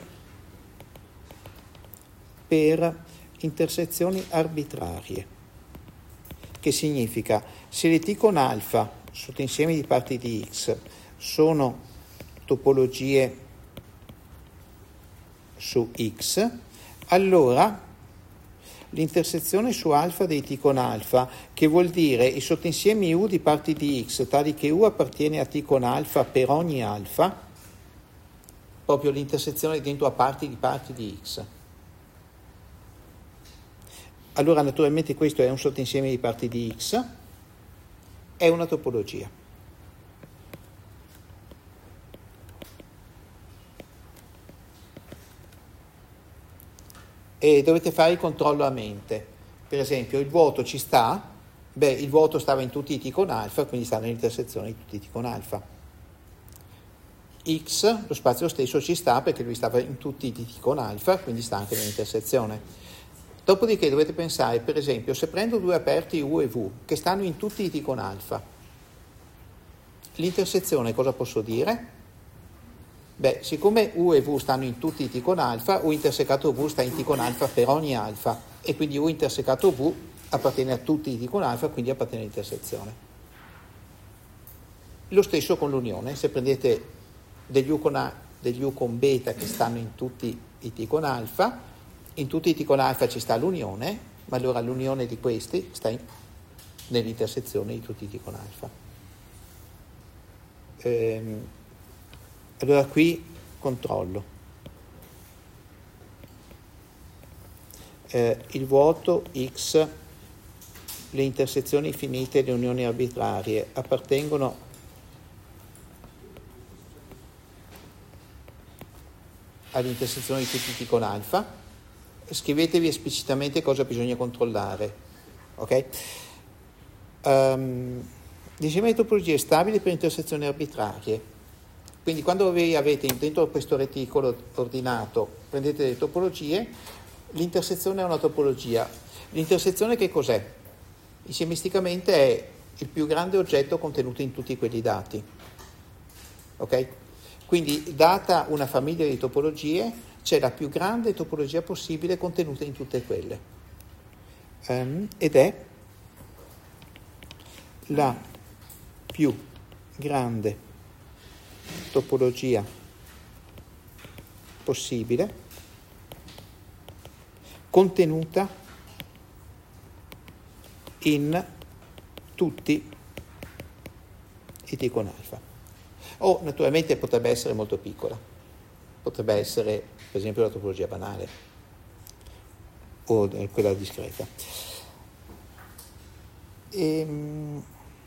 per intersezioni arbitrarie, che significa se le T con alfa sotto insiemi di parti di X sono topologie su X, allora l'intersezione su alfa dei T con alfa, che vuol dire i sottoinsiemi U di parti di X, tali che U appartiene a T con alfa per ogni alfa, proprio l'intersezione dentro a parti di parti di X. Allora naturalmente questo è un sottoinsieme di parti di X, è una topologia. E dovete fare il controllo a mente. Per esempio, il vuoto ci sta, beh, il vuoto stava in tutti i T con alfa, quindi sta nell'intersezione di tutti i T con alfa. X, lo spazio stesso, ci sta perché lui stava in tutti i T con alfa, quindi sta anche nell'intersezione. Dopodiché dovete pensare, per esempio, se prendo due aperti U e V, che stanno in tutti i T con alfa, l'intersezione cosa posso dire? Beh, siccome U e V stanno in tutti i T con alfa, U intersecato V sta in T con alfa per ogni alfa, e quindi U intersecato V appartiene a tutti i T con alfa, quindi appartiene all'intersezione. Lo stesso con l'unione, se prendete degli U con, A, degli U con beta che stanno in tutti i T con alfa, in tutti i T con alfa ci sta l'unione, ma allora l'unione di questi sta in, nell'intersezione di tutti i T con alfa. Ehm, Allora qui controllo. Eh, il vuoto X, le intersezioni finite e le unioni arbitrarie appartengono all'intersezione di tutti i T con alfa. Scrivetevi esplicitamente cosa bisogna controllare. Ok? Um, l'insieme di topologie stabili per intersezioni arbitrarie. Quindi quando voi avete dentro questo reticolo ordinato, prendete le topologie, l'intersezione è una topologia. L'intersezione che cos'è? Insiemisticamente è il più grande oggetto contenuto in tutti quelli dati. Ok? Quindi, data una famiglia di topologie, c'è la più grande topologia possibile contenuta in tutte quelle. Um, ed è la più grande topologia possibile contenuta in tutti i T con alfa. O naturalmente potrebbe essere molto piccola, potrebbe essere per esempio la topologia banale o quella discreta. Ehm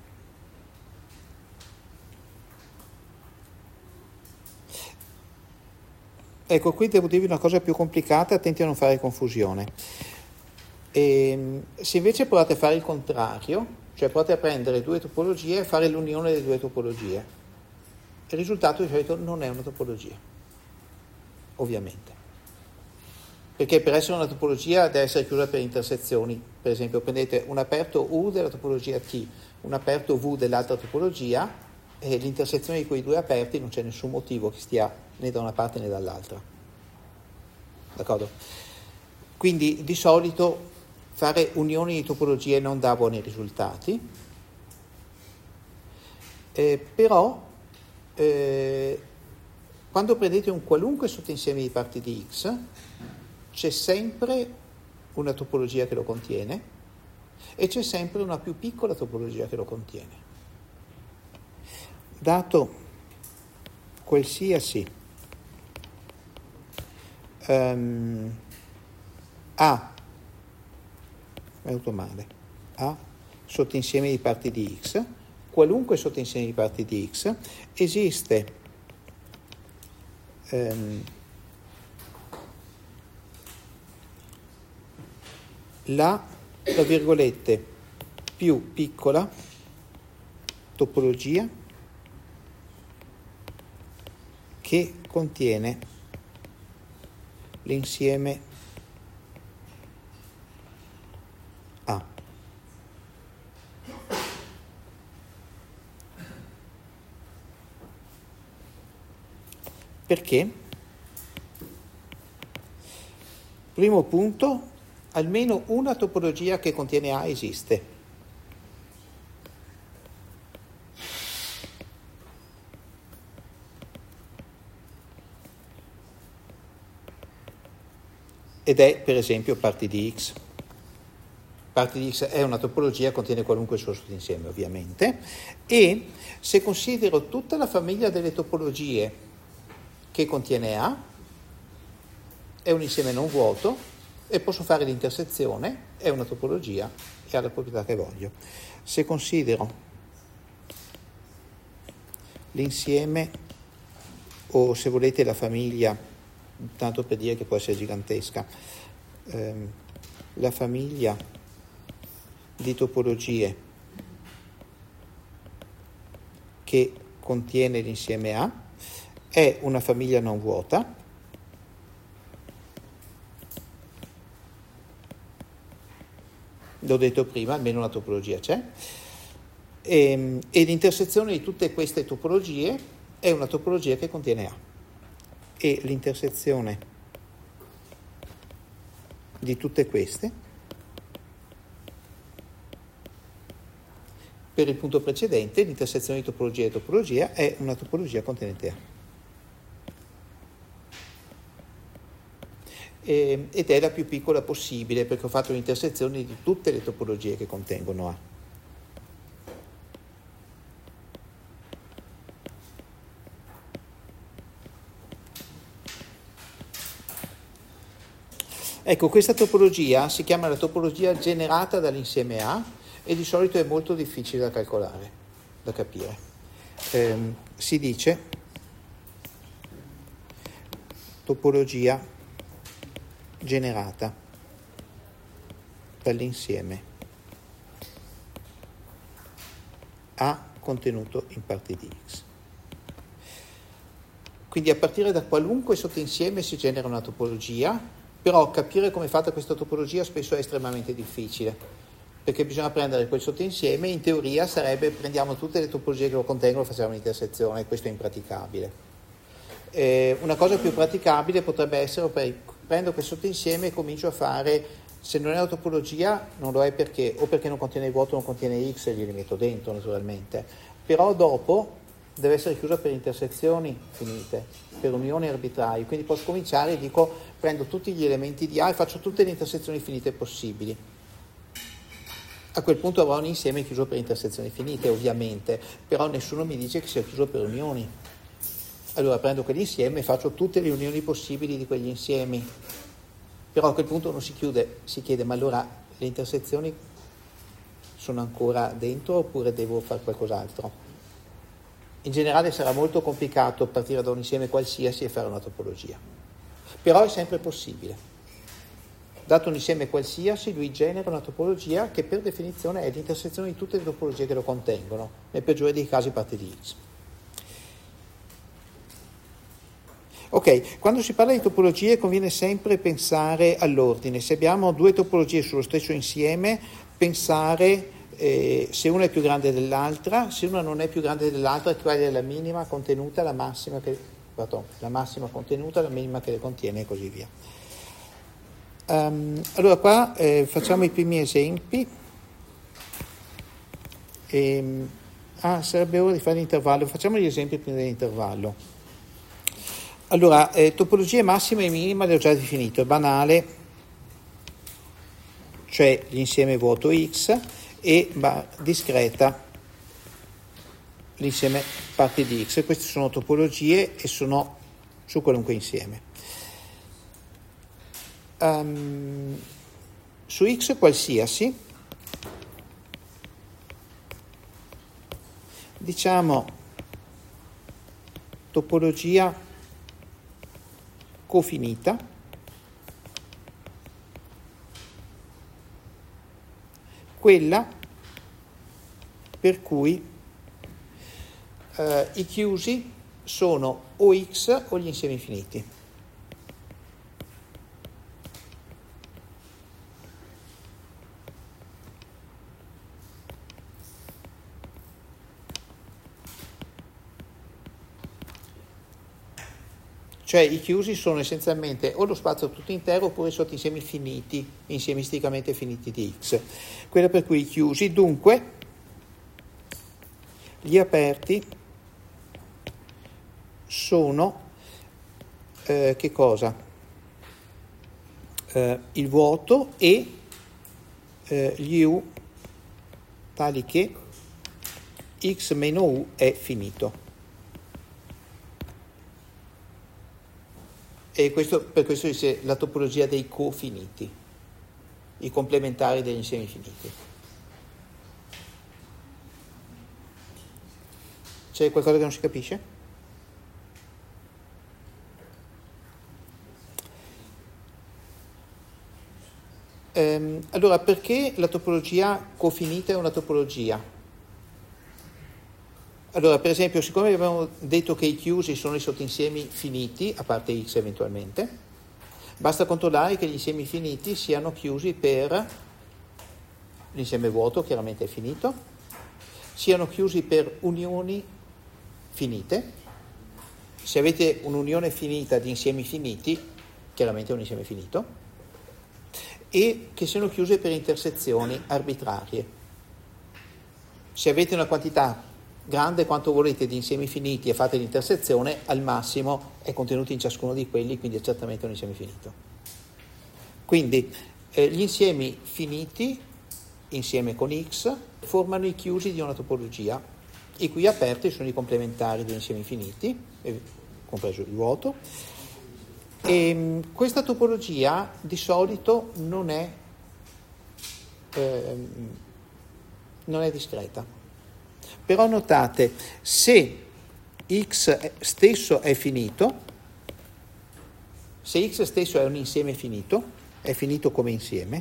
Ecco, qui devo dirvi una cosa più complicata, attenti a non fare confusione. E, se invece provate a fare il contrario, cioè provate a prendere due topologie e fare l'unione delle due topologie, il risultato di solito non è una topologia, ovviamente. Perché per essere una topologia deve essere chiusa per intersezioni. Per esempio, prendete un aperto U della topologia T, un aperto V dell'altra topologia, e l'intersezione di quei due aperti non c'è nessun motivo che stia né da una parte né dall'altra. D'accordo? Quindi di solito fare unioni di topologie non dà buoni risultati, eh, però eh, quando prendete un qualunque sottoinsieme di parti di X c'è sempre una topologia che lo contiene e c'è sempre una più piccola topologia che lo contiene. Dato qualsiasi um, A, è venuto male, A sottoinsieme di parti di X, qualunque sottoinsieme di parti di X, esiste um, la, tra virgolette, più piccola topologia che contiene l'insieme A. Perché? Primo punto, almeno una topologia che contiene A esiste. Ed è per esempio parti di X. Parti di X è una topologia, contiene qualunque suo sottoinsieme ovviamente, e se considero tutta la famiglia delle topologie che contiene A, è un insieme non vuoto e posso fare l'intersezione, è una topologia e ha la proprietà che voglio. Se considero l'insieme, o se volete la famiglia, tanto per dire che può essere gigantesca, ehm, la famiglia di topologie che contiene l'insieme A è una famiglia non vuota l'ho detto prima, almeno una topologia c'è, e, e l'intersezione di tutte queste topologie è una topologia che contiene A, e l'intersezione di tutte queste per il punto precedente, l'intersezione di topologia e topologia è una topologia contenente A. E, ed è la più piccola possibile perché ho fatto l'intersezione di tutte le topologie che contengono A. Ecco, questa topologia si chiama la topologia generata dall'insieme A e di solito è molto difficile da calcolare, da capire. Eh, si dice topologia generata dall'insieme A contenuto in parti di X. Quindi a partire da qualunque sottoinsieme si genera una topologia, però capire come è fatta questa topologia spesso è estremamente difficile, perché bisogna prendere quel sottoinsieme, in teoria sarebbe prendiamo tutte le topologie che lo contengono e facciamo un'intersezione, questo è impraticabile. Eh, una cosa più praticabile potrebbe essere, okay, prendo quel sottoinsieme e comincio a fare, se non è una topologia non lo è perché, o perché non contiene il vuoto o non contiene X e glieli metto dentro naturalmente, però dopo deve essere chiusa per intersezioni finite, per unioni arbitrarie, quindi posso cominciare e dico prendo tutti gli elementi di A e faccio tutte le intersezioni finite possibili. A quel punto avrò un insieme chiuso per intersezioni finite ovviamente, però nessuno mi dice che sia chiuso per unioni. Allora prendo quell'insieme e faccio tutte le unioni possibili di quegli insiemi, però a quel punto non si chiude, si chiede ma allora le intersezioni sono ancora dentro oppure devo fare qualcos'altro? In generale sarà molto complicato partire da un insieme qualsiasi e fare una topologia, però è sempre possibile. Dato un insieme qualsiasi, lui genera una topologia che per definizione è l'intersezione di tutte le topologie che lo contengono, nel peggiore dei casi parte di X. Ok, quando si parla di topologie conviene sempre pensare all'ordine. Se abbiamo due topologie sullo stesso insieme, pensare eh, se una è più grande dell'altra, se una non è più grande dell'altra, qual è la minima contenuta, la massima che, pardon, la massima contenuta, la minima che le contiene e così via. Um, allora qua eh, facciamo i primi esempi. E, ah, sarebbe ora di fare l'intervallo. Facciamo gli esempi prima dell'intervallo. Allora, eh, topologie massima e minima le ho già definito, è banale, cioè l'insieme vuoto X, e ma, discreta l'insieme parti di X. Queste sono topologie e sono su qualunque insieme. um, su X qualsiasi, diciamo topologia cofinita, quella per cui eh, i chiusi sono o X o gli insiemi finiti. Cioè i chiusi sono essenzialmente o lo spazio tutto intero oppure sottoinsiemi finiti, insiemisticamente finiti di X. Quella per cui i chiusi, dunque, gli aperti sono eh, che cosa? Eh, il vuoto e eh, gli U tali che X meno U è finito. E questo, per questo dice la topologia dei cofiniti, i complementari degli insiemi finiti. C'è qualcosa che non si capisce? Ehm, allora, perché la topologia cofinita è una topologia? Allora, per esempio, siccome abbiamo detto che i chiusi sono i sottoinsiemi finiti, a parte X eventualmente, basta controllare che gli insiemi finiti siano chiusi per l'insieme vuoto, chiaramente è finito, siano chiusi per unioni finite. Se avete un'unione finita di insiemi finiti, chiaramente è un insieme finito, e che siano chiuse per intersezioni arbitrarie. Se avete una quantità grande quanto volete di insiemi finiti e fate l'intersezione, al massimo è contenuto in ciascuno di quelli, quindi è certamente un insieme finito. Quindi eh, gli insiemi finiti insieme con X formano i chiusi di una topologia, i cui aperti sono i complementari degli insiemi finiti, eh, compreso il vuoto. E questa topologia di solito non è, eh, non è discreta. Però notate, se X stesso è finito, se X stesso è un insieme finito, è finito come insieme,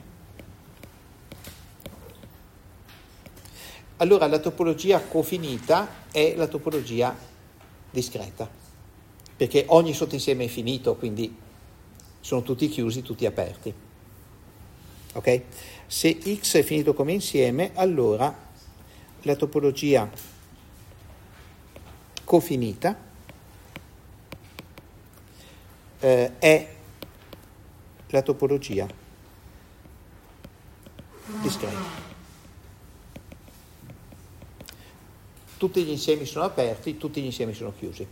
allora la topologia cofinita è la topologia discreta, perché ogni sottoinsieme è finito, quindi sono tutti chiusi, tutti aperti. Ok? Se X è finito come insieme, allora la topologia cofinita eh, è la topologia discreta. Tutti gli insiemi sono aperti, tutti gli insiemi sono chiusi.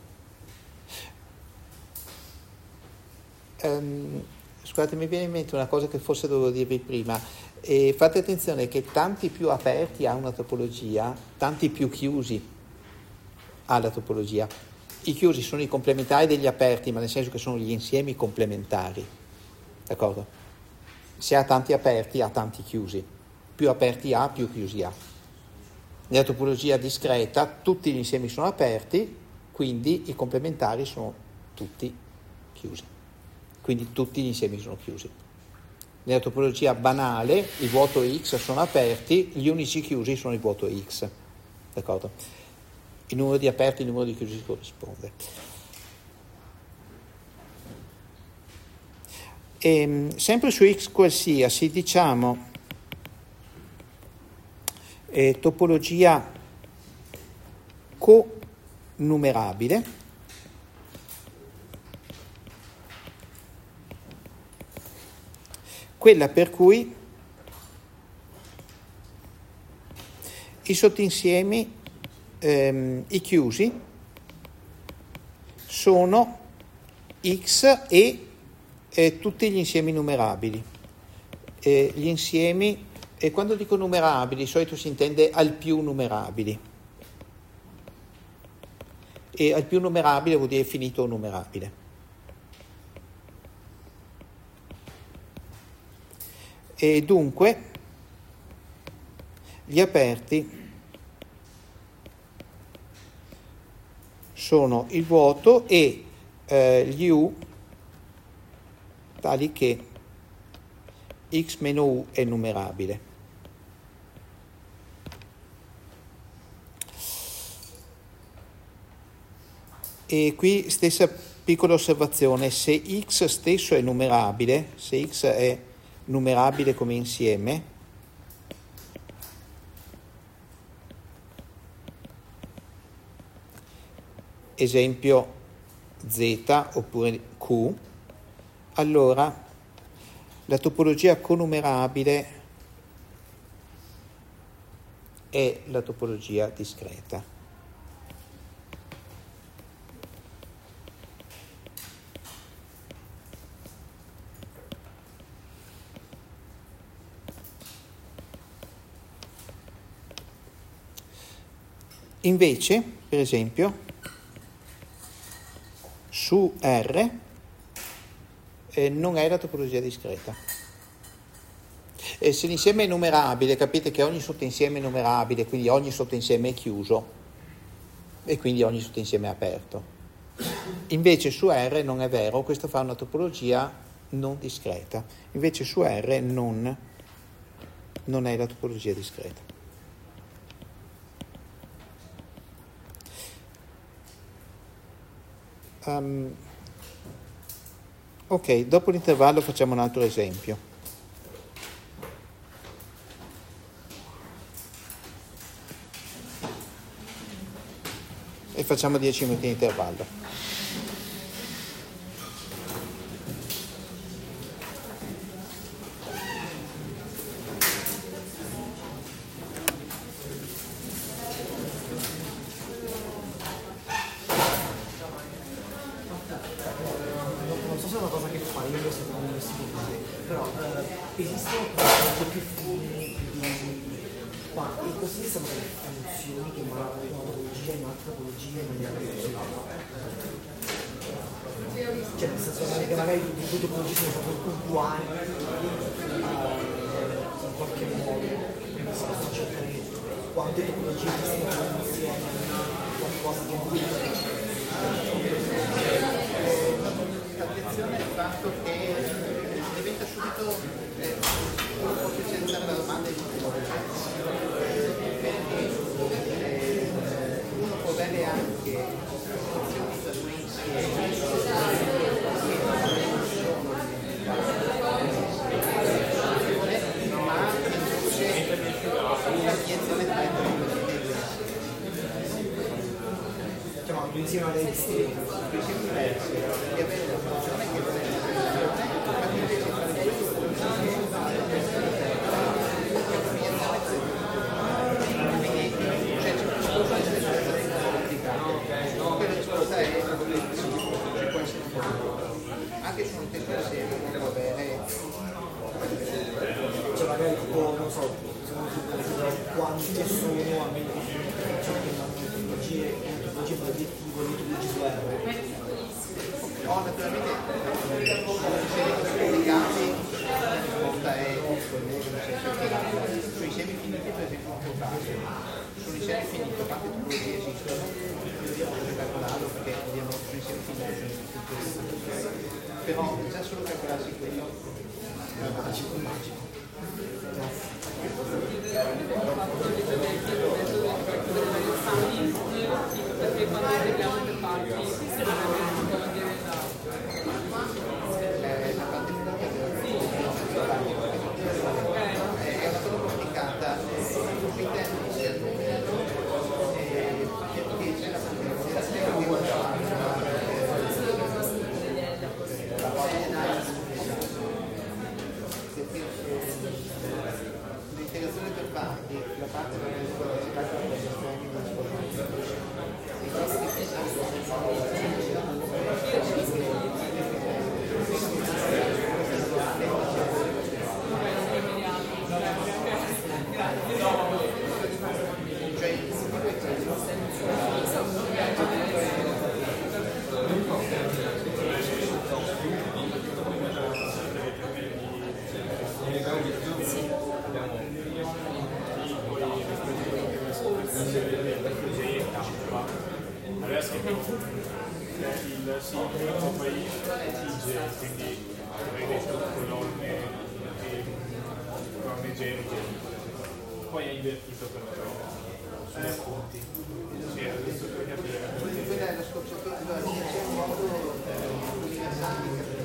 Um, scusate, mi viene in mente una cosa che forse dovevo dirvi prima. E fate attenzione che tanti più aperti ha una topologia, tanti più chiusi ha la topologia. I chiusi sono i complementari degli aperti, ma nel senso che sono gli insiemi complementari, d'accordo? Se ha tanti aperti ha tanti chiusi, più aperti ha, più chiusi ha. Nella topologia discreta tutti gli insiemi sono aperti, quindi i complementari sono tutti chiusi, quindi tutti gli insiemi sono chiusi. Nella topologia banale il vuoto X sono aperti, gli unici chiusi sono il vuoto X, d'accordo? Il numero di aperti e il numero di chiusi si corrisponde. E, sempre su X qualsiasi, diciamo eh, topologia conumerabile, quella per cui i sottinsiemi, ehm, i chiusi, sono X e eh, tutti gli insiemi numerabili. Eh, gli insiemi, e quando dico numerabili, di solito si intende al più numerabili. E al più numerabile vuol dire finito o numerabile. E dunque gli aperti sono il vuoto e eh, gli U tali che x meno u è numerabile. E qui stessa piccola osservazione: se x stesso è numerabile, se x è numerabile come insieme, esempio z oppure q, allora la topologia conumerabile è la topologia discreta. Invece, per esempio, su R eh, non è la topologia discreta. E se l'insieme è numerabile, capite che ogni sottoinsieme è numerabile, quindi ogni sottoinsieme è chiuso e quindi ogni sottoinsieme è aperto. Invece su R non è vero, questo fa una topologia non discreta. Invece su R non, non è la topologia discreta. Um, ok, dopo l'intervallo facciamo un altro esempio. E facciamo dieci minuti di intervallo. Esistono topologie più fini, ma in questo esistono delle funzioni che mandano una topologia in un'altra topologia in maniera così. Cioè nel senso che magari le due topologie sono proprio puntuali in qualche modo, quindi si possono cercare quante topologie esistono insieme, qualcosa che non Attenzione al fatto che diventa subito eh, uno può specializzare la domanda in tutti i modi, perché eh, uno può avere anche funzioni tra due insiemi che non sono ma induce una direzione tra i due. chiamano due insieme alle estremi, due insiemi diversi, e avere una funzione che non è una anche su un testo insieme non può avere, cioè magari tipo, non so, quante sono almeno le topologie, le topologie per obiettivo, le topologie su R. no, naturalmente sui casi la risposta è sui semi finiti per esempio un po' facile, sui semi finiti quante topologie esistono io posso calcolarlo perché ovviamente sui semi finiti sono tutti, però già solo calcolarsi quello è magico, magico. Perché quando vediamo le parti si è una cosa complicata, competente sia il numero che c'è la configurazione di poi tige, quindi avrei detto colonne e colonne geniche, poi hai invertito però sugli appunti. Sì, adesso puoi capire. Quella è la scorciatoia, c'è un modo universale di capire.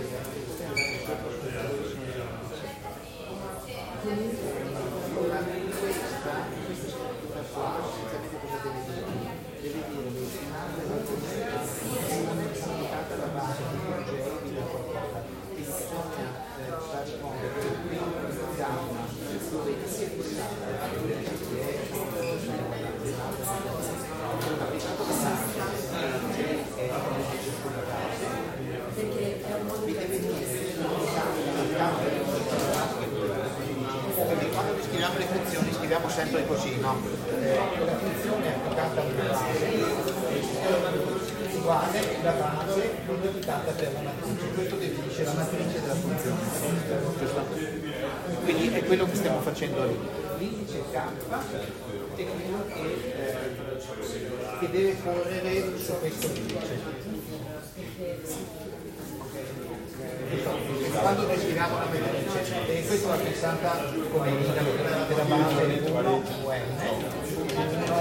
Quando scriviamo le funzioni scriviamo sempre così, no? La funzione è applicata a una base uguale la base moltiplicata per la matrice. Questo definisce la matrice della funzione. Giusto? Quindi è quello che stiamo facendo lì. L'indice K è quello che, eh, che deve correre su questo indice. Quando noi scriviamo una matrice, e questo va pensata come linea della base uno U N,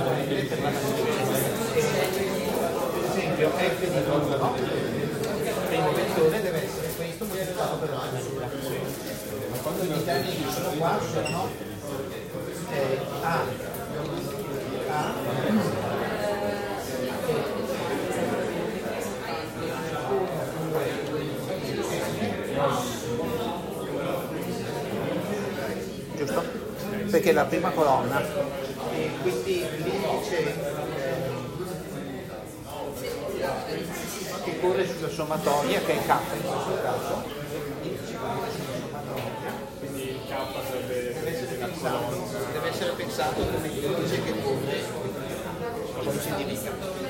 per esempio f di uno, il primo vettore deve essere questo moltiplicato per la misura. Quando i termini che sono qua sono eh, A, A, giusto? Perché è la prima colonna e quindi l'indice eh, che corre sulla sommatoria, che è K in questo caso, l'indice corre sulla sommatoria, Quindi il K sarebbe deve essere pensato, deve essere pensato come l'indice che corre come si indica.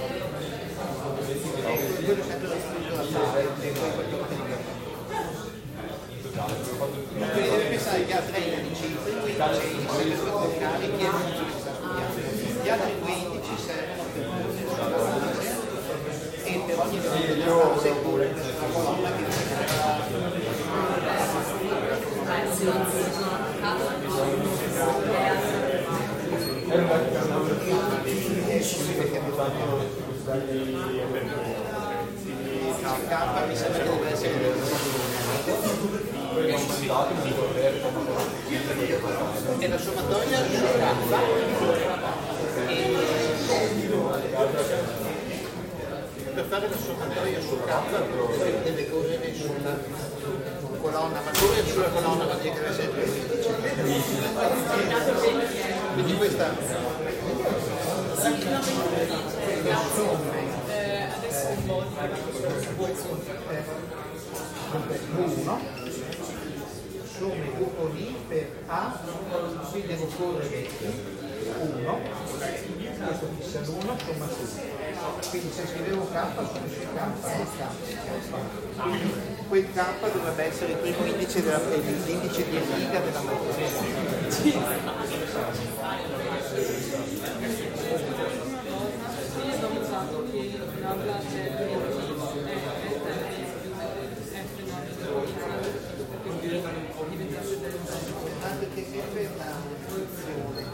Quello è sempre lo studio da fare e poi qualcosa che dica. Quindi deve pensare che ha tre indici, il primo indice serve per toccare chi è l'indice che sta studiando. Gli altri due indici servono per la base e per ogni base corre una colonna che il K mi sembra che deve essere e la sommatoria su K e per fare la sommatoria su K deve correre sulla colonna, ma correre sulla colonna vuol dire che deve essere quindici. Quindi questa le somme Adesso un po' uno somme U di per A, qui devo correre uno, questo fissa l'uno, somma su. Quindi se scrivevo K, sono su K e K. Quel K dovrebbe essere il primo indice, della, l'indice di riga della matrice. io ho pensato che la classe è Anche che serve una funzione.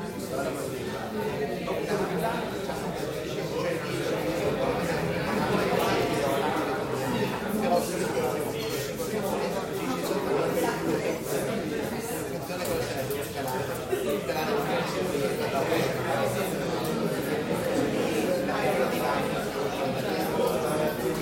Però se funzione cosa serve? Scalare. Scalare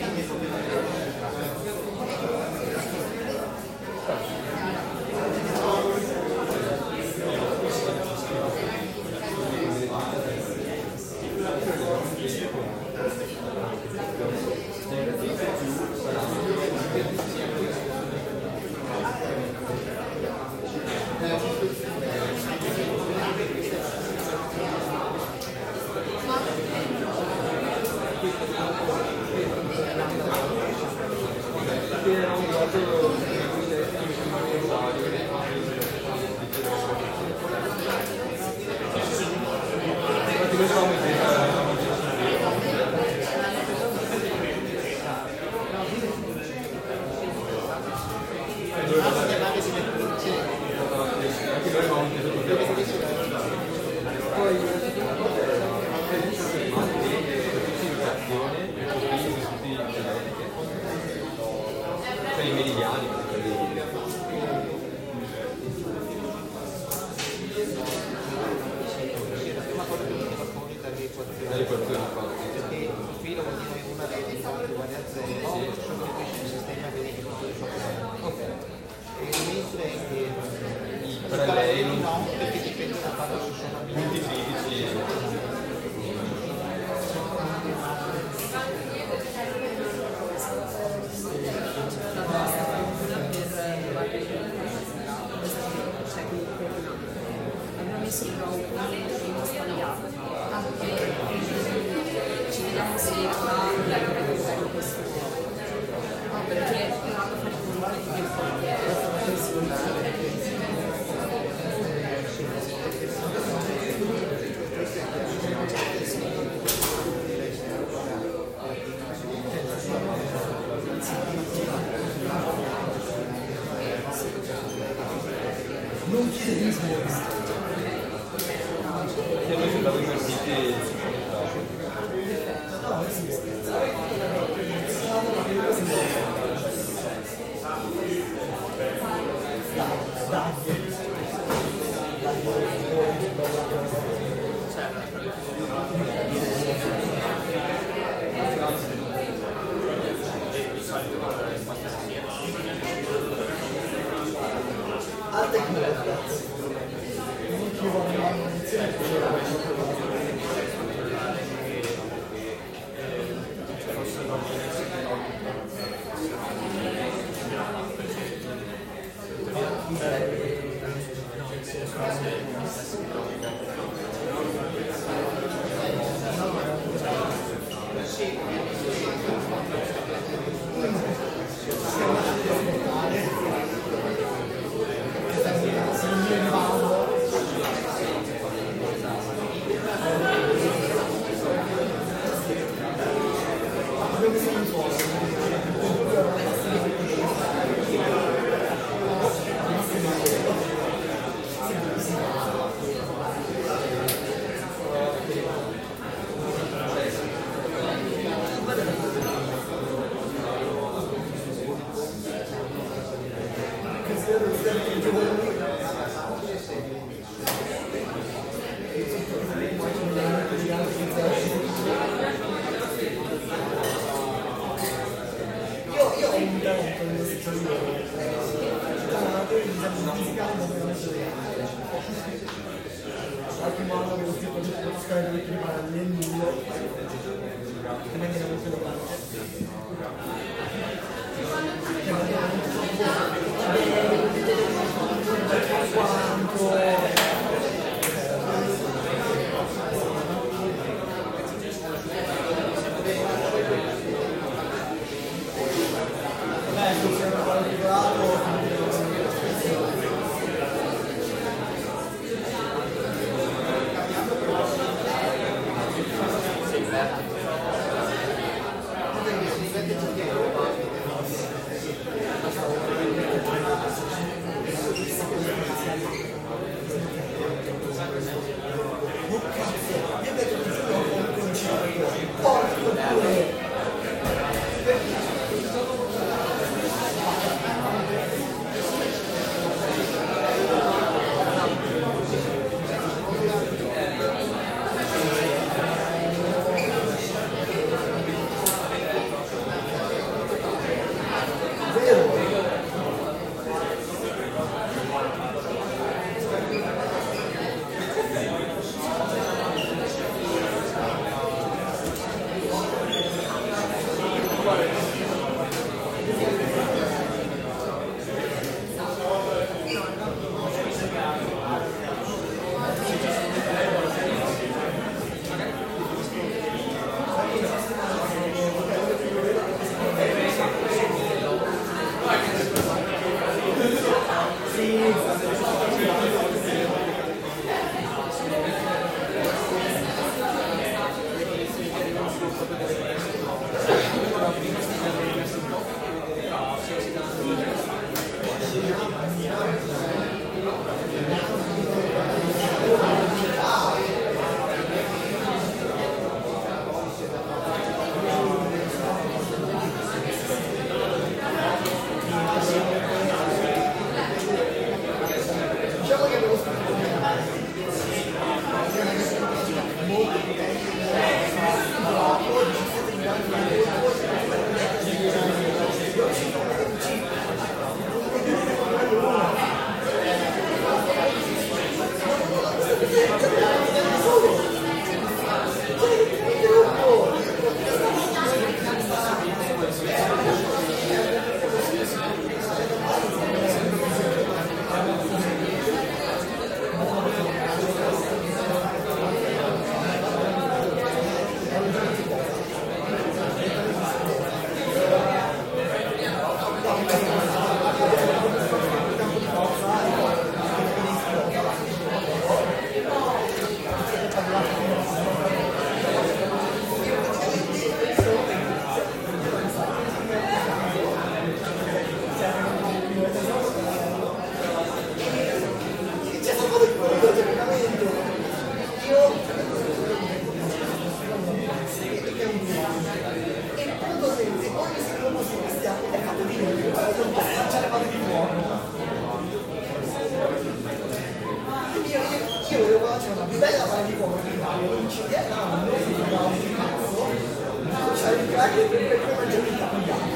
Io volevo fare una più bella palla di fuoco in Italia, non ci viene, non mi frega un cazzo, c'è il crack per come c'è il cambiato.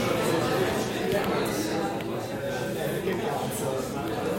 Che cazzo?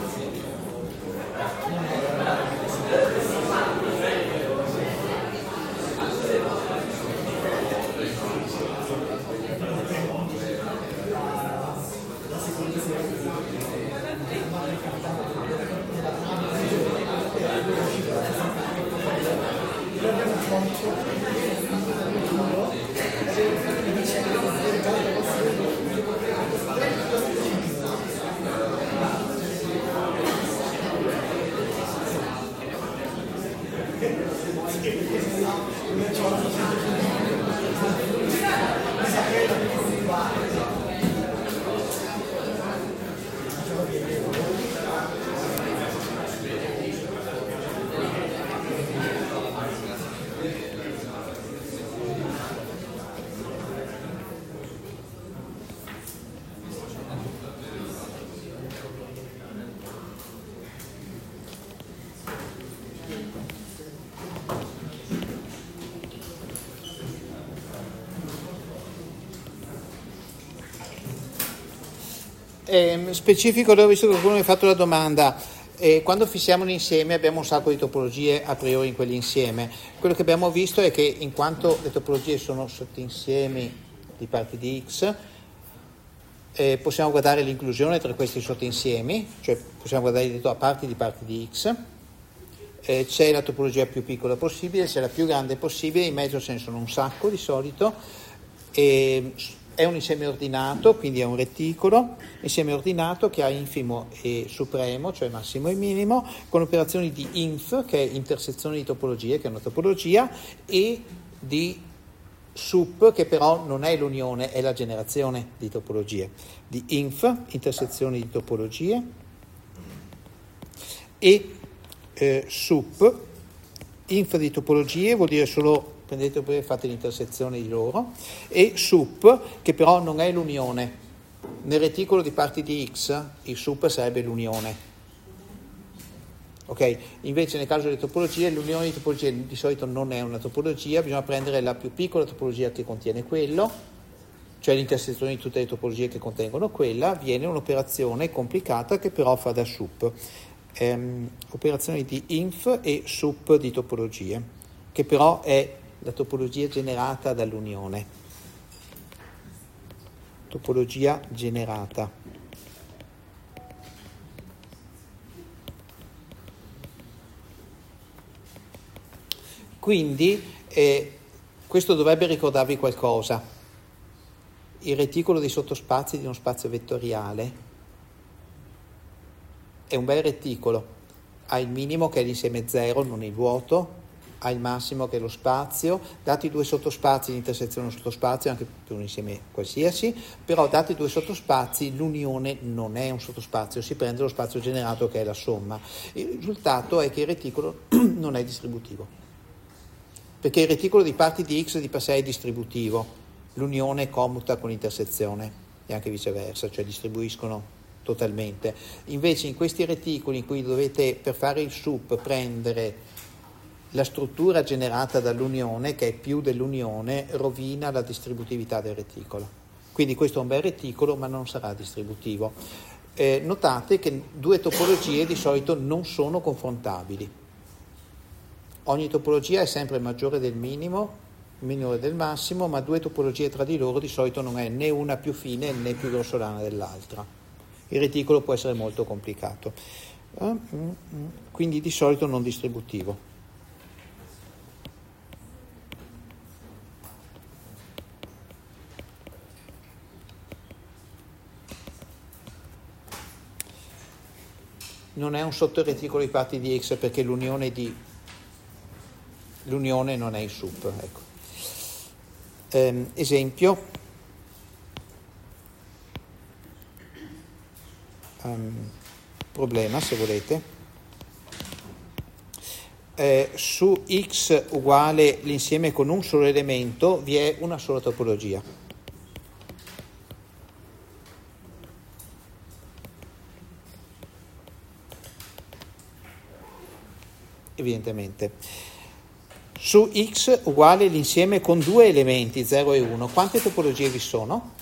Eh, specifico, ho visto che qualcuno mi ha fatto la domanda, eh, quando fissiamo un insieme abbiamo un sacco di topologie a priori in quell'insieme. Quello che abbiamo visto è che in quanto le topologie sono sottoinsiemi di parti di X, eh, possiamo guardare l'inclusione tra questi sottoinsiemi, cioè possiamo guardare a parti di parti di X, eh, c'è la topologia più piccola possibile, c'è la più grande possibile, in mezzo ce ne sono un sacco di solito, e è un insieme ordinato, quindi è un reticolo, insieme ordinato che ha infimo e supremo, cioè massimo e minimo, con operazioni di inf, che è intersezione di topologie, che è una topologia, e di sup, che però non è l'unione, è la generazione di topologie. Di inf, intersezioni di topologie, e eh, sup, inf di topologie vuol dire solo prendete pure fate l'intersezione di loro, e sup, che però non è l'unione. Nel reticolo di parti di X il sup sarebbe l'unione. Ok? Invece nel caso delle topologie, l'unione di topologie di solito non è una topologia, bisogna prendere la più piccola topologia che contiene quello, cioè l'intersezione di tutte le topologie che contengono quella, viene un'operazione complicata che però fa da sup. Ehm, operazioni di inf e sup di topologie, che però è la topologia generata dall'unione. Topologia generata. Quindi eh, questo dovrebbe ricordarvi qualcosa. Il reticolo dei sottospazi di uno spazio vettoriale è un bel reticolo. Ha il minimo che è l'insieme zero, non il vuoto, ha il massimo che è lo spazio, dati due sottospazi, l'intersezione è un sottospazio, anche per un insieme qualsiasi, però dati due sottospazi l'unione non è un sottospazio, si prende lo spazio generato che è la somma. Il risultato è che il reticolo non è distributivo, perché il reticolo di parti di X di per sé è distributivo, l'unione commuta con l'intersezione e anche viceversa, cioè distribuiscono totalmente. Invece in questi reticoli in cui dovete per fare il sup prendere la struttura generata dall'unione, che è più dell'unione, rovina la distributività del reticolo. Quindi questo è un bel reticolo, ma non sarà distributivo. Eh, notate che due topologie di solito non sono confrontabili. Ogni topologia è sempre maggiore del minimo, minore del massimo, ma due topologie tra di loro di solito non è né una più fine né più grossolana dell'altra. Il reticolo può essere molto complicato. Eh, quindi di solito non distributivo. Non è un sottoreticolo di parti di X perché l'unione di l'unione non è il sup. Ecco. Ehm, esempio, um, problema se volete, eh, su X uguale l'insieme con un solo elemento vi è una sola topologia. evidentemente. Su X uguale l'insieme con due elementi, zero e uno. Quante topologie vi sono?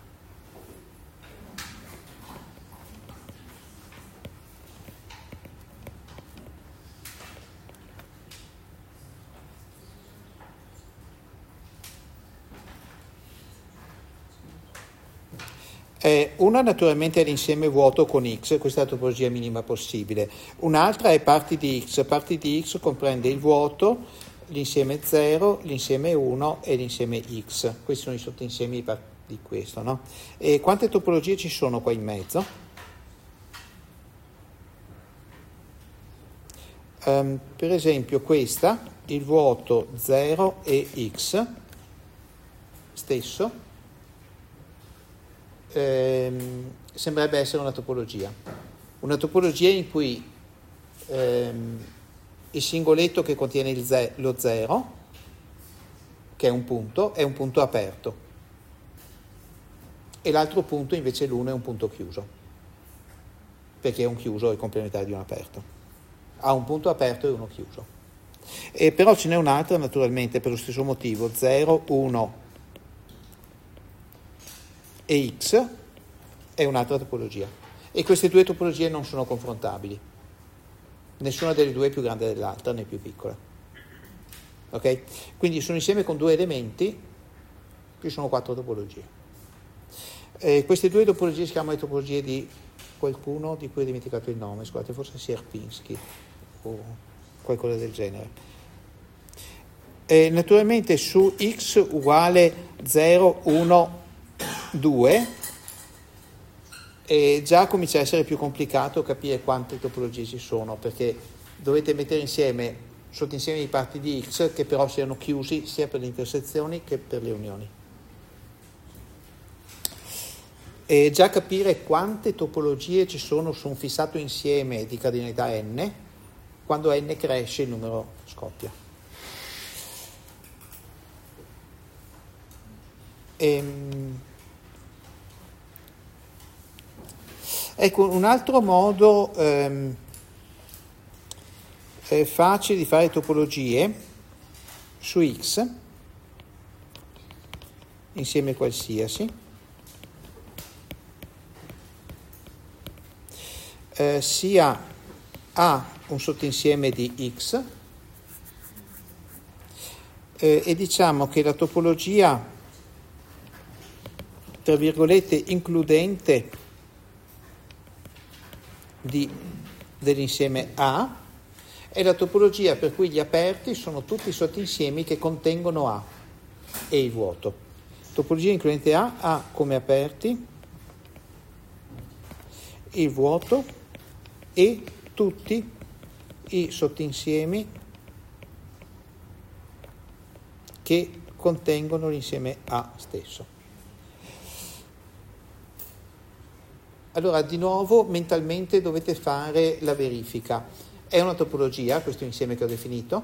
Eh, una naturalmente è l'insieme vuoto con X, questa è la topologia minima possibile. Un'altra è parti di X. Parti di X comprende il vuoto, l'insieme zero, l'insieme uno e l'insieme X. Questi sono i sottoinsiemi di questo, no? E quante topologie ci sono qua in mezzo? Um, per esempio questa, il vuoto zero e X stesso, ehm, sembrerebbe essere una topologia. Una topologia in cui ehm, il singoletto che contiene il ze- lo zero, che è un punto, è un punto aperto, e l'altro punto invece l'uno è un punto chiuso, perché un chiuso è il complementare di un aperto. Ha un punto aperto e uno chiuso. E però ce n'è un'altra naturalmente per lo stesso motivo, zero, uno e X è un'altra topologia. E queste due topologie non sono confrontabili. Nessuna delle due è più grande dell'altra né più piccola. Ok? Quindi sono insieme con due elementi, qui sono quattro topologie. E queste due topologie si chiamano le topologie di qualcuno di cui ho dimenticato il nome, scusate, forse Sierpinski o qualcosa del genere. E naturalmente su X uguale zero, uno, due e già comincia a essere più complicato capire quante topologie ci sono, perché dovete mettere insieme sottoinsiemi di parti di X che però siano chiusi sia per le intersezioni che per le unioni. E già capire quante topologie ci sono su un fissato insieme di cardinalità n, quando n cresce il numero scoppia. Ehm, ecco, un altro modo ehm, eh, facile di fare topologie su X, insieme qualsiasi, Eh, sia A un sottoinsieme di X eh, e diciamo che la topologia tra virgolette includente di, dell'insieme A è la topologia per cui gli aperti sono tutti sottoinsiemi che contengono A e il vuoto. Topologia includente A ha come aperti il vuoto e tutti i sottoinsiemi che contengono l'insieme A stesso. Allora, di nuovo, mentalmente dovete fare la verifica. È una topologia, questo insieme che ho definito?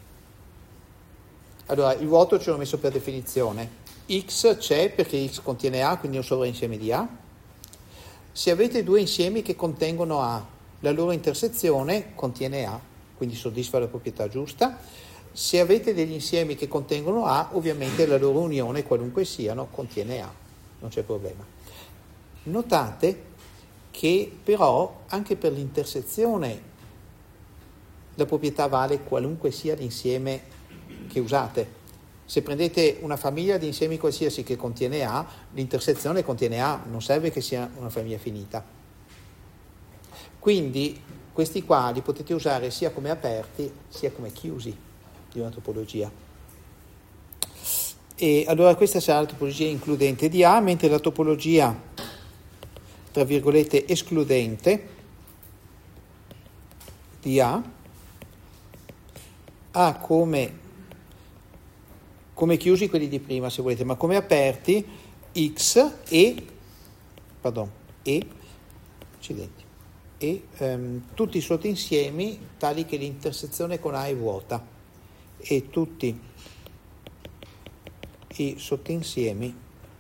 Allora, il vuoto ce l'ho messo per definizione. X c'è perché X contiene A, quindi è un sovrainsieme di A. Se avete due insiemi che contengono A, la loro intersezione contiene A, quindi soddisfa la proprietà giusta. Se avete degli insiemi che contengono A, ovviamente la loro unione, qualunque siano, contiene A, non c'è problema. Notate che però anche per l'intersezione la proprietà vale qualunque sia l'insieme che usate. Se prendete una famiglia di insiemi qualsiasi che contiene A, l'intersezione contiene A, non serve che sia una famiglia finita. Quindi questi qua li potete usare sia come aperti sia come chiusi di una topologia. E allora questa sarà la topologia includente di A, mentre la topologia tra virgolette escludente di A ha come, come chiusi quelli di prima, se volete, ma come aperti X e, pardon, e, accidenti, e um, tutti i sottoinsiemi tali che l'intersezione con A è vuota e tutti i sottoinsiemi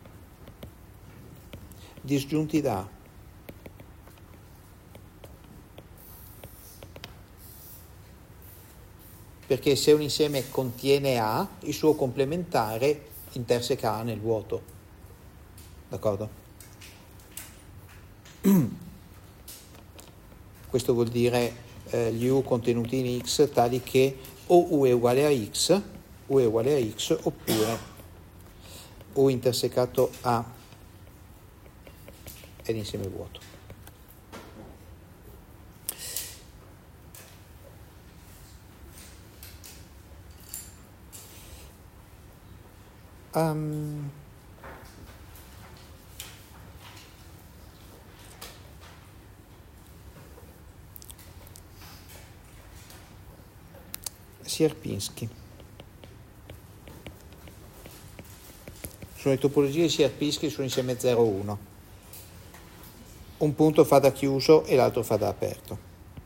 disgiunti da A. perché se un insieme contiene A, il suo complementare interseca A nel vuoto. D'accordo? Questo vuol dire eh, gli U contenuti in X tali che o U è uguale a X, U è uguale a X, oppure U intersecato A è l'insieme vuoto. Um, Sierpinski. Sono le topologie di Sierpinski sull'insieme zero uno. Un punto fa da chiuso e l'altro fa da aperto.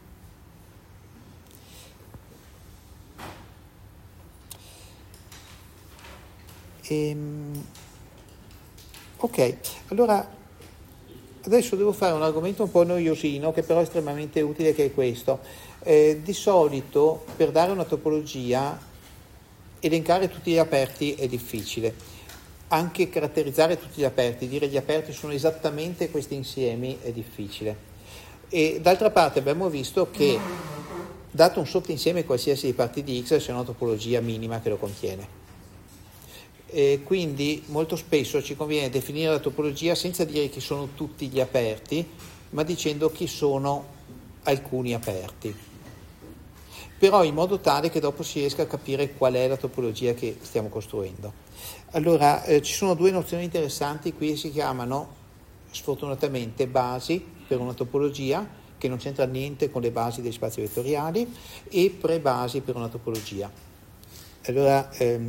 Ehm, ok, allora adesso devo fare un argomento un po' noiosino che però è estremamente utile, che è questo. Eh, di solito per dare una topologia elencare tutti gli aperti è difficile, anche caratterizzare tutti gli aperti, dire gli aperti sono esattamente questi insiemi è difficile. E d'altra parte abbiamo visto che dato un sottoinsieme qualsiasi di parti di X c'è una topologia minima che lo contiene. E quindi molto spesso ci conviene definire la topologia senza dire chi sono tutti gli aperti, ma dicendo chi sono alcuni aperti, però in modo tale che dopo si riesca a capire qual è la topologia che stiamo costruendo. Allora eh, ci sono due nozioni interessanti qui che si chiamano sfortunatamente basi per una topologia, che non c'entra niente con le basi dei spazi vettoriali, e prebasi per una topologia. Allora ehm,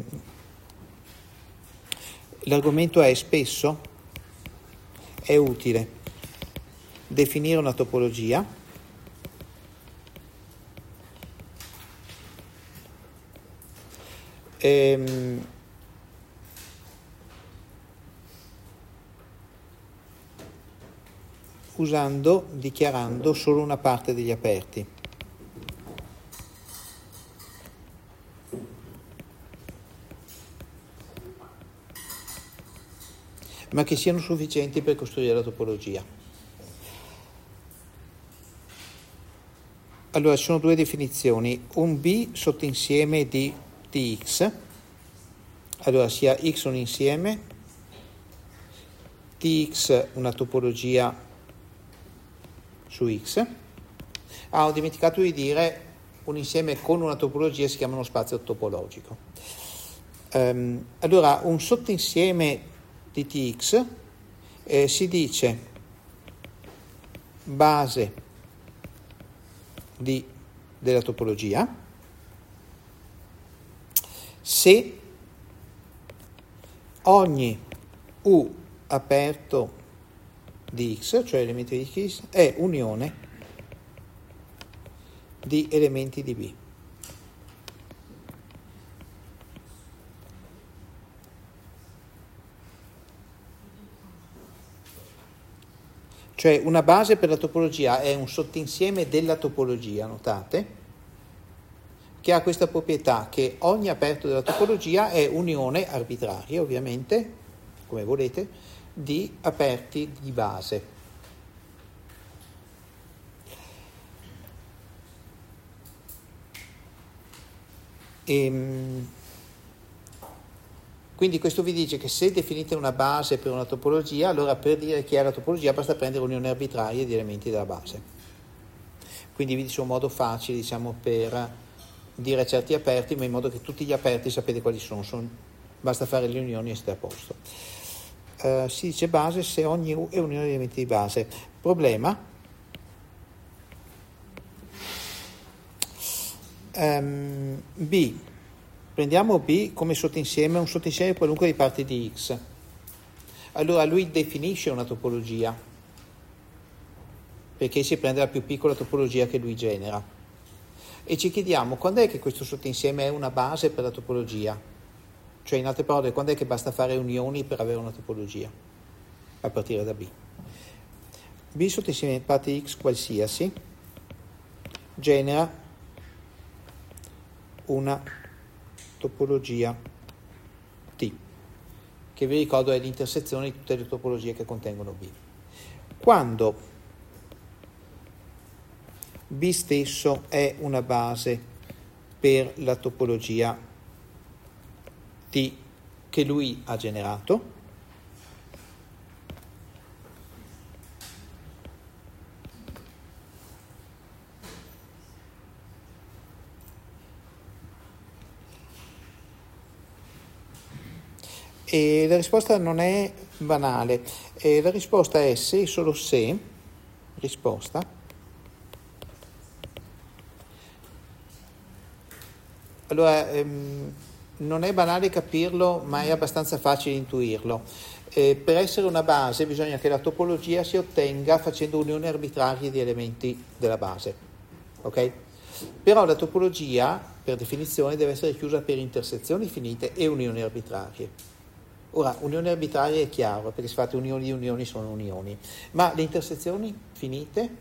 l'argomento è: spesso è utile definire una topologia ehm, usando, dichiarando solo una parte degli aperti. Ma che siano sufficienti per costruire la topologia. Allora, ci sono due definizioni: un B sottoinsieme di Tx, allora sia X un insieme, Tx una topologia su X. Ah, ho dimenticato di dire, un insieme con una topologia si chiama uno spazio topologico. Um, allora, un sottoinsieme di Tx eh, si dice base di, della topologia se ogni U aperto di X, cioè elementi di X, è unione di elementi di B. Cioè una base per la topologia è un sottinsieme della topologia, notate, che ha questa proprietà che ogni aperto della topologia è unione arbitraria, ovviamente, come volete, di aperti di base. E, quindi questo vi dice che se definite una base per una topologia, allora per dire chi è la topologia basta prendere unione arbitraria di elementi della base. Quindi vi dice un modo facile, diciamo, per dire certi aperti, ma in modo che tutti gli aperti sapete quali sono, sono basta fare le unioni e state a posto. Uh, si dice base se ogni U è unione di elementi di base. Problema: um, B. Prendiamo B come sottoinsieme, un sottoinsieme qualunque di parti di X. Allora lui definisce una topologia, perché si prende la più piccola topologia che lui genera. E ci chiediamo quando è che questo sottoinsieme è una base per la topologia. Cioè, in altre parole, quando è che basta fare unioni per avere una topologia, a partire da B. B sottoinsieme di parti X qualsiasi genera una topologia T, che vi ricordo è l'intersezione di tutte le topologie che contengono B. Quando B stesso è una base per la topologia T che lui ha generato, e la risposta non è banale, e la risposta è se e solo se, risposta, allora ehm, non è banale capirlo, ma è abbastanza facile intuirlo. Eh, per essere una base bisogna che la topologia si ottenga facendo unioni arbitrarie di elementi della base, ok? Però la topologia, per definizione, deve essere chiusa per intersezioni finite e unioni arbitrarie. Ora, unioni arbitrarie è chiaro, perché se fate unioni di unioni sono unioni, ma le intersezioni finite?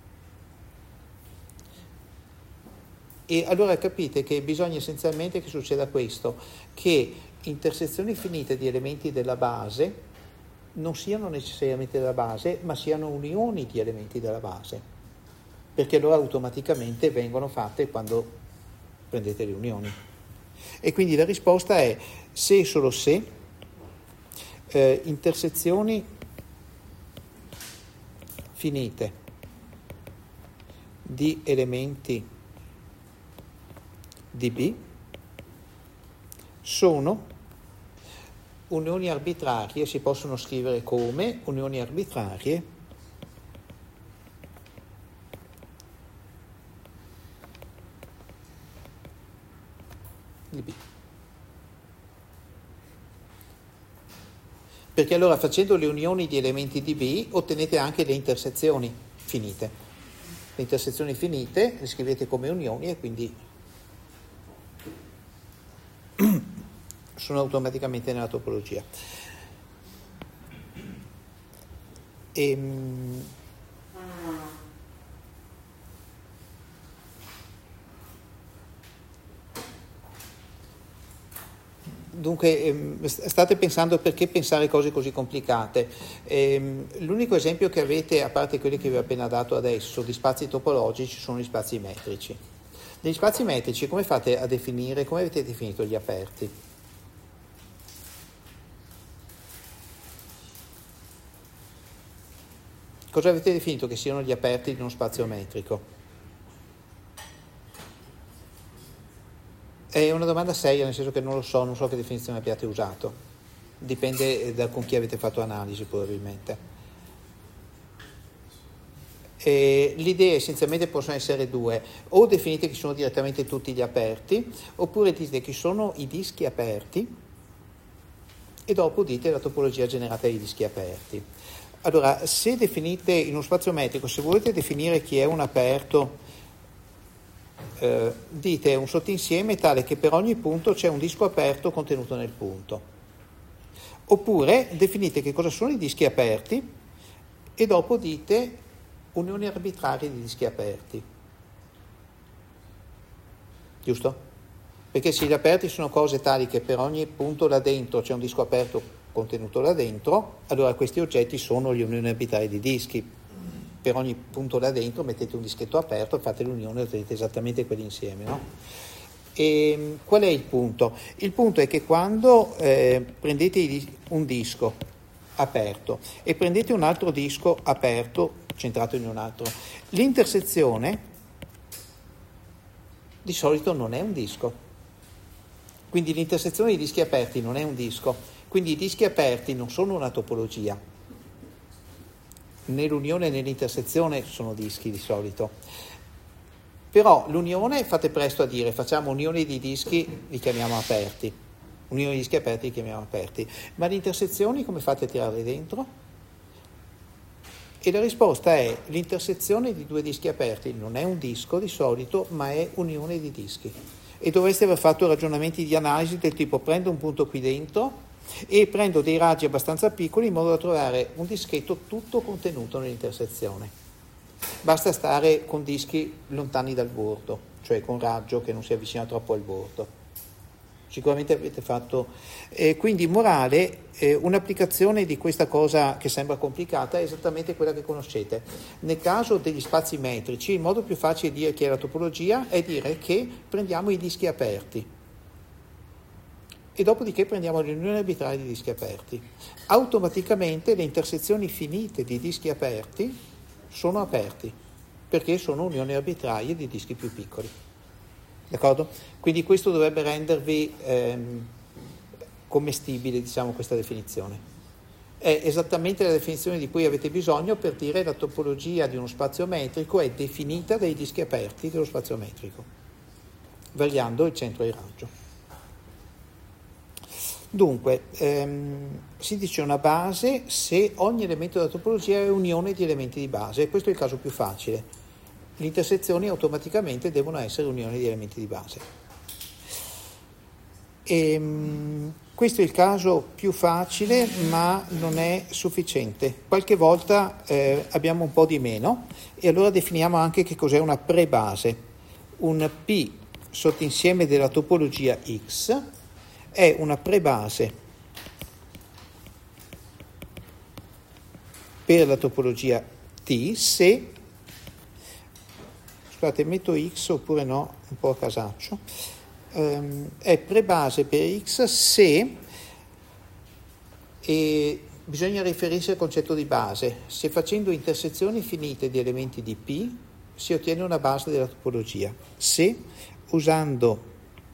E allora capite che bisogna essenzialmente che succeda questo, che intersezioni finite di elementi della base non siano necessariamente della base, ma siano unioni di elementi della base, perché allora automaticamente vengono fatte quando prendete le unioni. E quindi la risposta è se e solo se Eh, intersezioni finite di elementi di B sono unioni arbitrarie, si possono scrivere come unioni arbitrarie di B. Perché allora facendo le unioni di elementi di B ottenete anche le intersezioni finite. Le intersezioni finite le scrivete come unioni e quindi sono automaticamente nella topologia. Ehm... Dunque, ehm, state pensando perché pensare cose così complicate. Ehm, l'unico esempio che avete, a parte quelli che vi ho appena dato adesso, di spazi topologici sono gli spazi metrici. Negli spazi metrici come fate a definire, come avete definito gli aperti? Cosa avete definito che siano gli aperti di uno spazio metrico? È una domanda seria, nel senso che non lo so, non so che definizione abbiate usato. Dipende da con chi avete fatto analisi, probabilmente. E l'idea essenzialmente possono essere due: o definite chi sono direttamente tutti gli aperti, oppure dite chi sono i dischi aperti e dopo dite la topologia generata dai dischi aperti. Allora, se definite in uno spazio metrico, se volete definire chi è un aperto, Eh, dite un sottinsieme tale che per ogni punto c'è un disco aperto contenuto nel punto. Oppure definite che cosa sono i dischi aperti e dopo dite unioni arbitrarie di dischi aperti. Giusto? Perché se gli aperti sono cose tali che per ogni punto là dentro c'è un disco aperto contenuto là dentro, allora questi oggetti sono gli unioni arbitrarie di dischi. Per ogni punto là dentro mettete un dischetto aperto, fate l'unione e ottenete esattamente quelli insieme, no? E qual è il punto? Il punto è che quando eh, prendete un disco aperto e prendete un altro disco aperto centrato in un altro, l'intersezione di solito non è un disco. Quindi l'intersezione dei dischi aperti non è un disco. Quindi i dischi aperti non sono una topologia. Né l'unione né l'intersezione sono dischi di solito, però l'unione fate presto a dire facciamo unioni di dischi, li chiamiamo aperti, unioni di dischi aperti li chiamiamo aperti, ma le intersezioni come fate a tirarle dentro? E la risposta è l'intersezione di due dischi aperti non è un disco di solito, ma è unione di dischi, e dovreste aver fatto ragionamenti di analisi del tipo prendo un punto qui dentro e prendo dei raggi abbastanza piccoli in modo da trovare un dischetto tutto contenuto nell'intersezione. basta stare con dischi lontani dal bordo, cioè con raggio che non si avvicina troppo al bordo. Sicuramente avete fatto. Eh, quindi morale, eh, un'applicazione di questa cosa che sembra complicata è esattamente quella che conoscete. Nel caso degli spazi metrici, il modo più facile di dire che è la topologia è dire che prendiamo i dischi aperti e dopodiché prendiamo le unioni arbitrarie di dischi aperti. Automaticamente le intersezioni finite di dischi aperti sono aperti, perché sono unioni arbitrarie di dischi più piccoli. D'accordo? Quindi questo dovrebbe rendervi ehm, commestibile, diciamo, questa definizione. È esattamente la definizione di cui avete bisogno per dire che la topologia di uno spazio metrico è definita dai dischi aperti dello spazio metrico, variando il centro di raggio. Dunque, ehm, si dice una base se ogni elemento della topologia è unione di elementi di base, e questo è il caso più facile. Le intersezioni automaticamente devono essere unioni di elementi di base. E, um, questo è il caso più facile, ma non è sufficiente. Qualche volta eh, abbiamo un po' di meno, e allora definiamo anche che cos'è una prebase. Un P sottinsieme della topologia X è una prebase per la topologia T se, scusate, metto X oppure no, un po' a casaccio, um, è prebase per X se, e bisogna riferirsi al concetto di base, se facendo intersezioni finite di elementi di P si ottiene una base della topologia, se usando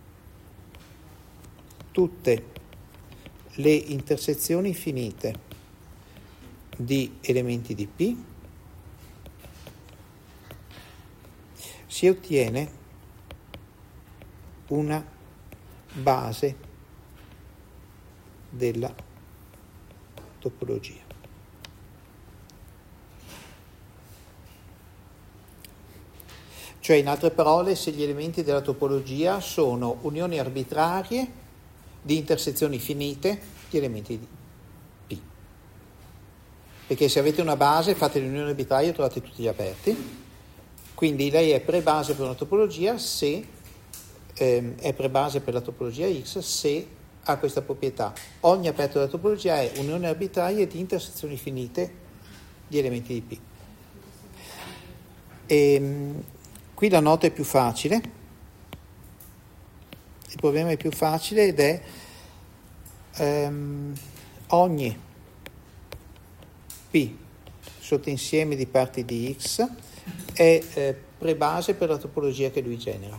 tutte le intersezioni finite di elementi di P si ottiene una base della topologia. Cioè, in altre parole, se gli elementi della topologia sono unioni arbitrarie di intersezioni finite di elementi di P. Perché se avete una base, fate l'unione arbitraria e trovate tutti gli aperti. Quindi lei è prebase per una topologia se ehm, è prebase per la topologia X se ha questa proprietà. Ogni aperto della topologia è unione arbitraria di intersezioni finite di elementi di P. E, qui la nota è più facile. Il problema è più facile ed è ehm, ogni P sottoinsieme di parti di X è eh, prebase per la topologia che lui genera.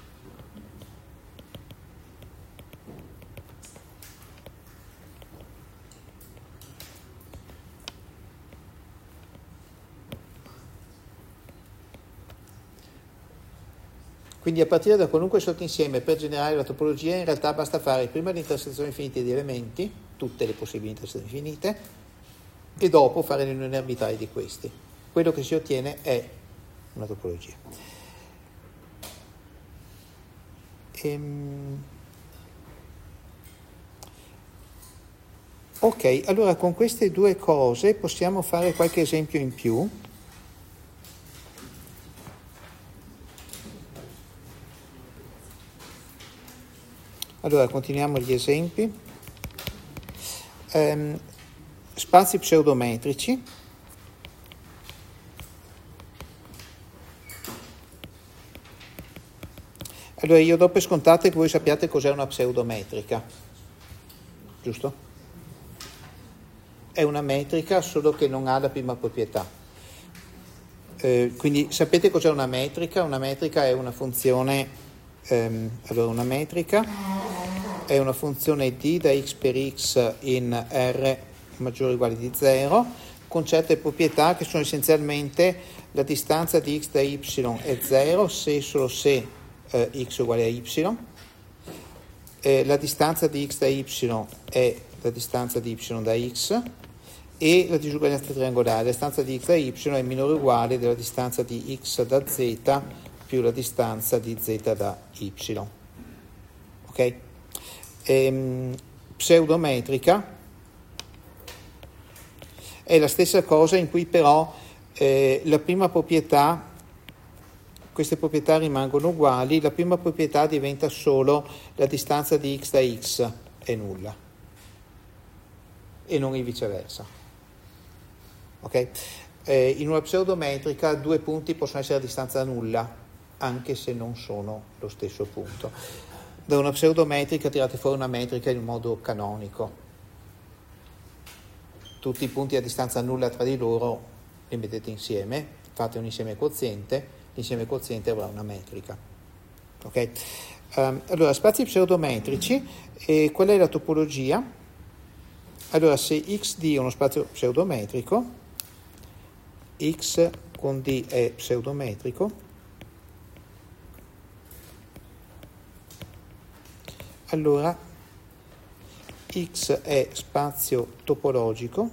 Quindi a partire da qualunque sottoinsieme per generare la topologia in realtà basta fare prima le intersezioni finite di elementi, tutte le possibili intersezioni finite, e dopo fare le unioni arbitrarie di questi. Quello che si ottiene è una topologia. Ehm... Ok, allora con queste due cose possiamo fare qualche esempio in più. Allora, continuiamo gli esempi. Um, spazi pseudometrici. Allora, io do per scontato che voi sappiate cos'è una pseudometrica, giusto? È una metrica solo che non ha la prima proprietà. Eh, quindi sapete cos'è una metrica? Una metrica è una funzione, ehm, allora una metrica è una funzione d da x per x in R maggiore o uguale di zero, con certe proprietà che sono essenzialmente la distanza di x da y è zero se e solo se eh, x uguale a y, eh, la distanza di x da y è la distanza di y da x, e la disuguaglianza triangolare, la distanza di x da y è minore o uguale della distanza di x da z più la distanza di z da y. Ok? Ehm, pseudometrica è la stessa cosa in cui però Eh, la prima proprietà, queste proprietà rimangono uguali, la prima proprietà diventa solo la distanza di x da x è nulla e non il viceversa. Ok? Eh, in una pseudometrica due punti possono essere a distanza nulla anche se non sono lo stesso punto. Da una pseudometrica tirate fuori una metrica in modo canonico. Tutti i punti a distanza nulla tra di loro li mettete insieme, fate un insieme quoziente, l'insieme quoziente avrà una metrica. Ok? Um, allora, spazi pseudometrici, e qual è la topologia? Allora, se xd è uno spazio pseudometrico, x con d è pseudometrico, allora x è spazio topologico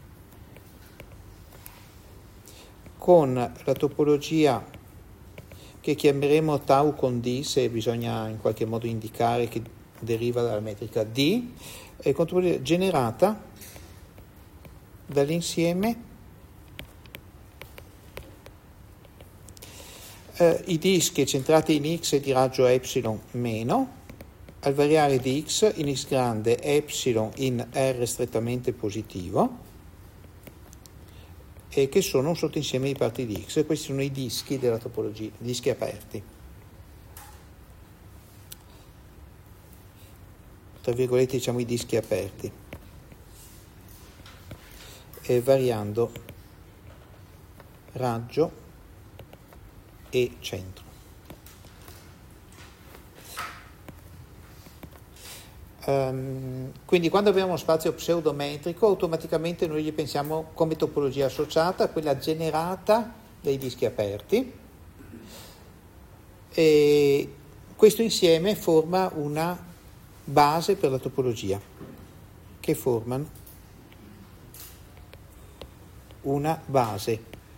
con la topologia che chiameremo tau con d, se bisogna in qualche modo indicare che deriva dalla metrica d, è topologia generata dall'insieme eh, i dischi centrati in x di raggio epsilon meno al variare di x in x grande epsilon in R strettamente positivo, e che sono un sottoinsieme di parti di x. Questi sono i dischi della topologia, dischi aperti. Tra virgolette diciamo i dischi aperti. E variando raggio e centro. Um, quindi quando abbiamo uno spazio pseudometrico automaticamente noi gli pensiamo come topologia associata a quella generata dai dischi aperti, e questo insieme forma una base per la topologia, che formano una base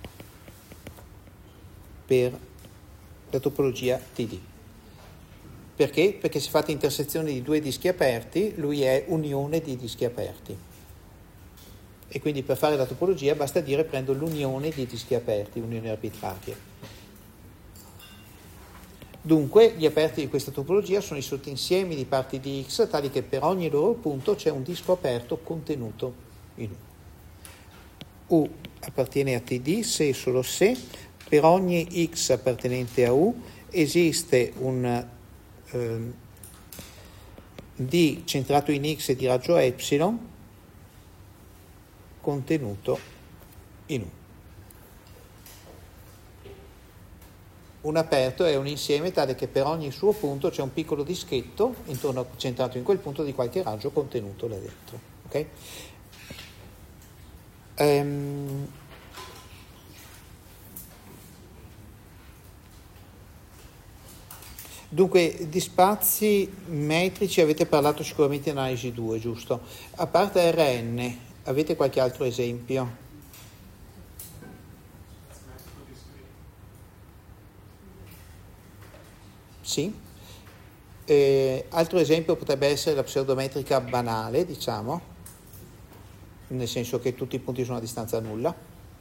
per la topologia T D. Perché? Perché se fate intersezione di due dischi aperti, lui è unione di dischi aperti. E quindi per fare la topologia basta dire prendo l'unione di dischi aperti, unione arbitraria. Dunque gli aperti di questa topologia sono i sottoinsiemi di parti di x tali che per ogni loro punto c'è un disco aperto contenuto in U. U appartiene a T D se e solo se per ogni x appartenente a U esiste un D centrato in x di raggio epsilon contenuto in U. Un aperto è un insieme tale che per ogni suo punto c'è un piccolo dischetto intorno, centrato in quel punto di qualche raggio contenuto là dentro. Ok? Um, Dunque, di spazi metrici avete parlato sicuramente in analisi due, giusto? A parte R N, avete qualche altro esempio? Sì. Eh, altro esempio potrebbe essere la pseudometrica banale, diciamo, nel senso che tutti i punti sono a distanza nulla.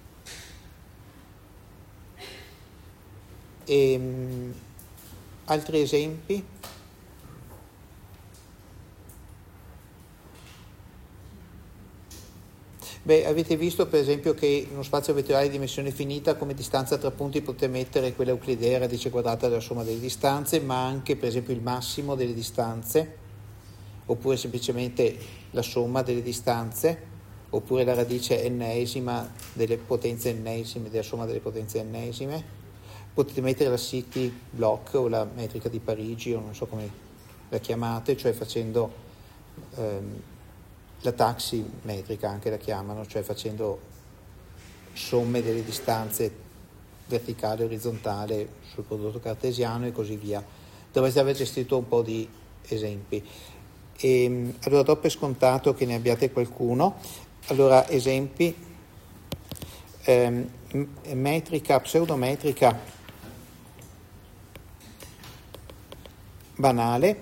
E, altri esempi? Beh, avete visto per esempio che in uno spazio vettoriale di dimensione finita come distanza tra punti potete mettere quella euclidea, radice quadrata della somma delle distanze, ma anche per esempio il massimo delle distanze, oppure semplicemente la somma delle distanze, oppure la radice ennesima delle potenze ennesime, della somma delle potenze ennesime. Potete mettere la city block o la metrica di Parigi, o non so come la chiamate, cioè facendo ehm, la taxi metrica anche la chiamano, cioè facendo somme delle distanze verticale e orizzontale sul prodotto cartesiano e così via. Dovreste aver gestito un po' di esempi. E, allora do per scontato che ne abbiate qualcuno. Allora, esempi: ehm, metrica, pseudometrica banale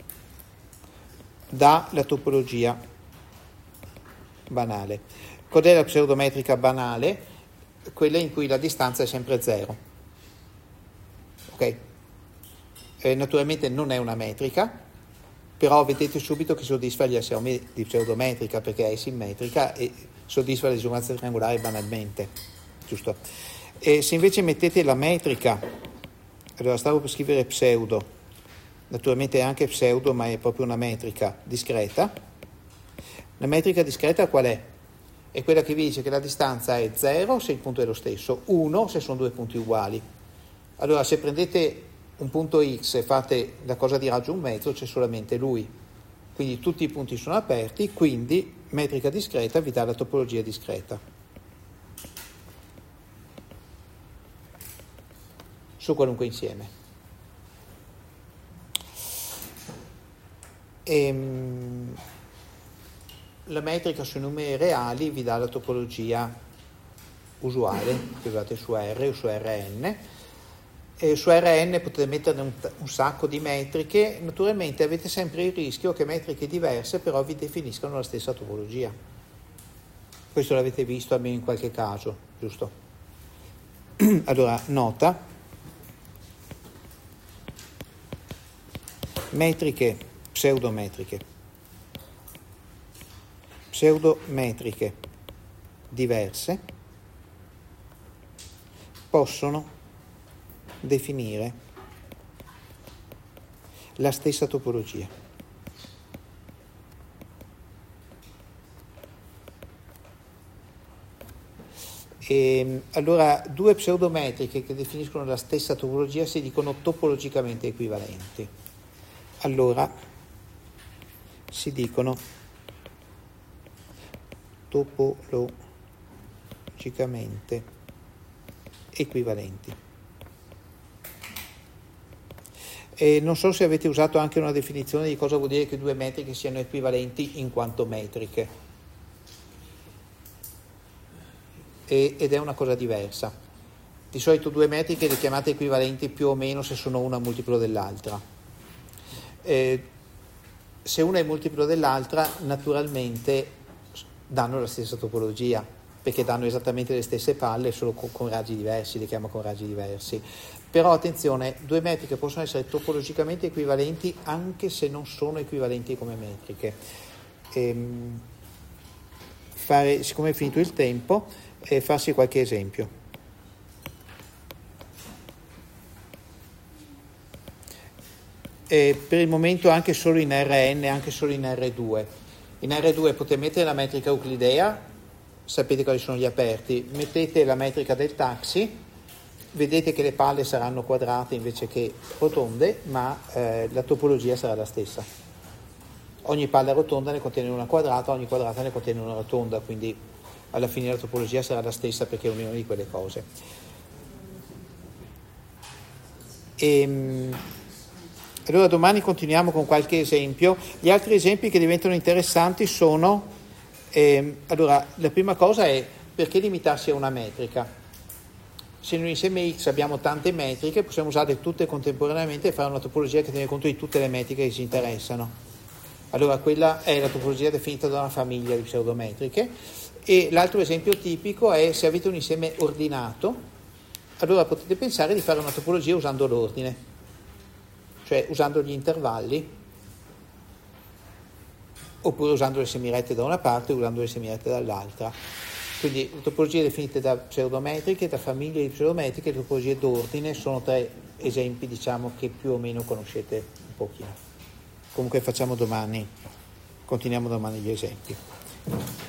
dà la topologia banale. Cos'è la pseudometrica banale? quella in cui la distanza è sempre zero. Ok? Eh, naturalmente non è una metrica, però vedete subito che soddisfa gli assiomi di pseudometrica perché è simmetrica e soddisfa la disuguaglianza triangolare banalmente, giusto? E se invece mettete la metrica, allora stavo per scrivere pseudo, naturalmente è anche pseudo ma è proprio una metrica discreta. La metrica discreta qual è? È quella che vi dice che la distanza è zero se il punto è lo stesso, uno se sono due punti uguali. Allora se prendete un punto X e fate la cosa di raggio un mezzo, c'è solamente lui. Quindi tutti i punti sono aperti, quindi metrica discreta vi dà la topologia discreta. Su qualunque insieme. Ehm, la metrica sui numeri reali vi dà la topologia usuale, che usate su R o su R N. E su R N potete metterne un, un sacco di metriche, naturalmente avete sempre il rischio che metriche diverse però vi definiscano la stessa topologia. Questo l'avete visto almeno in qualche caso, giusto? Allora, nota, metriche pseudometriche, pseudometriche diverse possono definire la stessa topologia. E, allora, due pseudometriche che definiscono la stessa topologia si dicono topologicamente equivalenti. Allora, si dicono topologicamente equivalenti. E non so se avete usato anche una definizione di cosa vuol dire che due metriche siano equivalenti in quanto metriche. E, ed è una cosa diversa. Di solito due metriche le chiamate equivalenti più o meno se sono una multiplo dell'altra. Eh, se una è multiplo dell'altra, naturalmente danno la stessa topologia, perché danno esattamente le stesse palle, solo con, con raggi diversi, le chiamo con raggi diversi. Però attenzione, due metriche possono essere topologicamente equivalenti anche se non sono equivalenti come metriche. Ehm, fare, siccome è finito il tempo, eh, farsi qualche esempio. E per il momento anche solo in R N, anche solo in R due. In R due potete mettere la metrica euclidea, sapete quali sono gli aperti, mettete la metrica del taxi, vedete che le palle saranno quadrate invece che rotonde, ma eh, la topologia sarà la stessa. Ogni palla rotonda ne contiene una quadrata, ogni quadrata ne contiene una rotonda, quindi alla fine la topologia sarà la stessa perché è unione di quelle cose. E, allora domani continuiamo con qualche esempio. Gli altri esempi che diventano interessanti sono, eh, allora la prima cosa è perché limitarsi a una metrica? Se in un insieme X abbiamo tante metriche, possiamo usarle tutte contemporaneamente e fare una topologia che tiene conto di tutte le metriche che ci interessano. Allora quella è la topologia definita da una famiglia di pseudometriche. E l'altro esempio tipico è se avete un insieme ordinato, allora potete pensare di fare una topologia usando l'ordine, cioè usando gli intervalli, oppure usando le semirette da una parte e usando le semirette dall'altra. Quindi le topologie definite da pseudometriche, da famiglie di pseudometriche, le topologie d'ordine sono tre esempi, diciamo, che più o meno conoscete un pochino. Comunque facciamo domani, continuiamo domani gli esempi.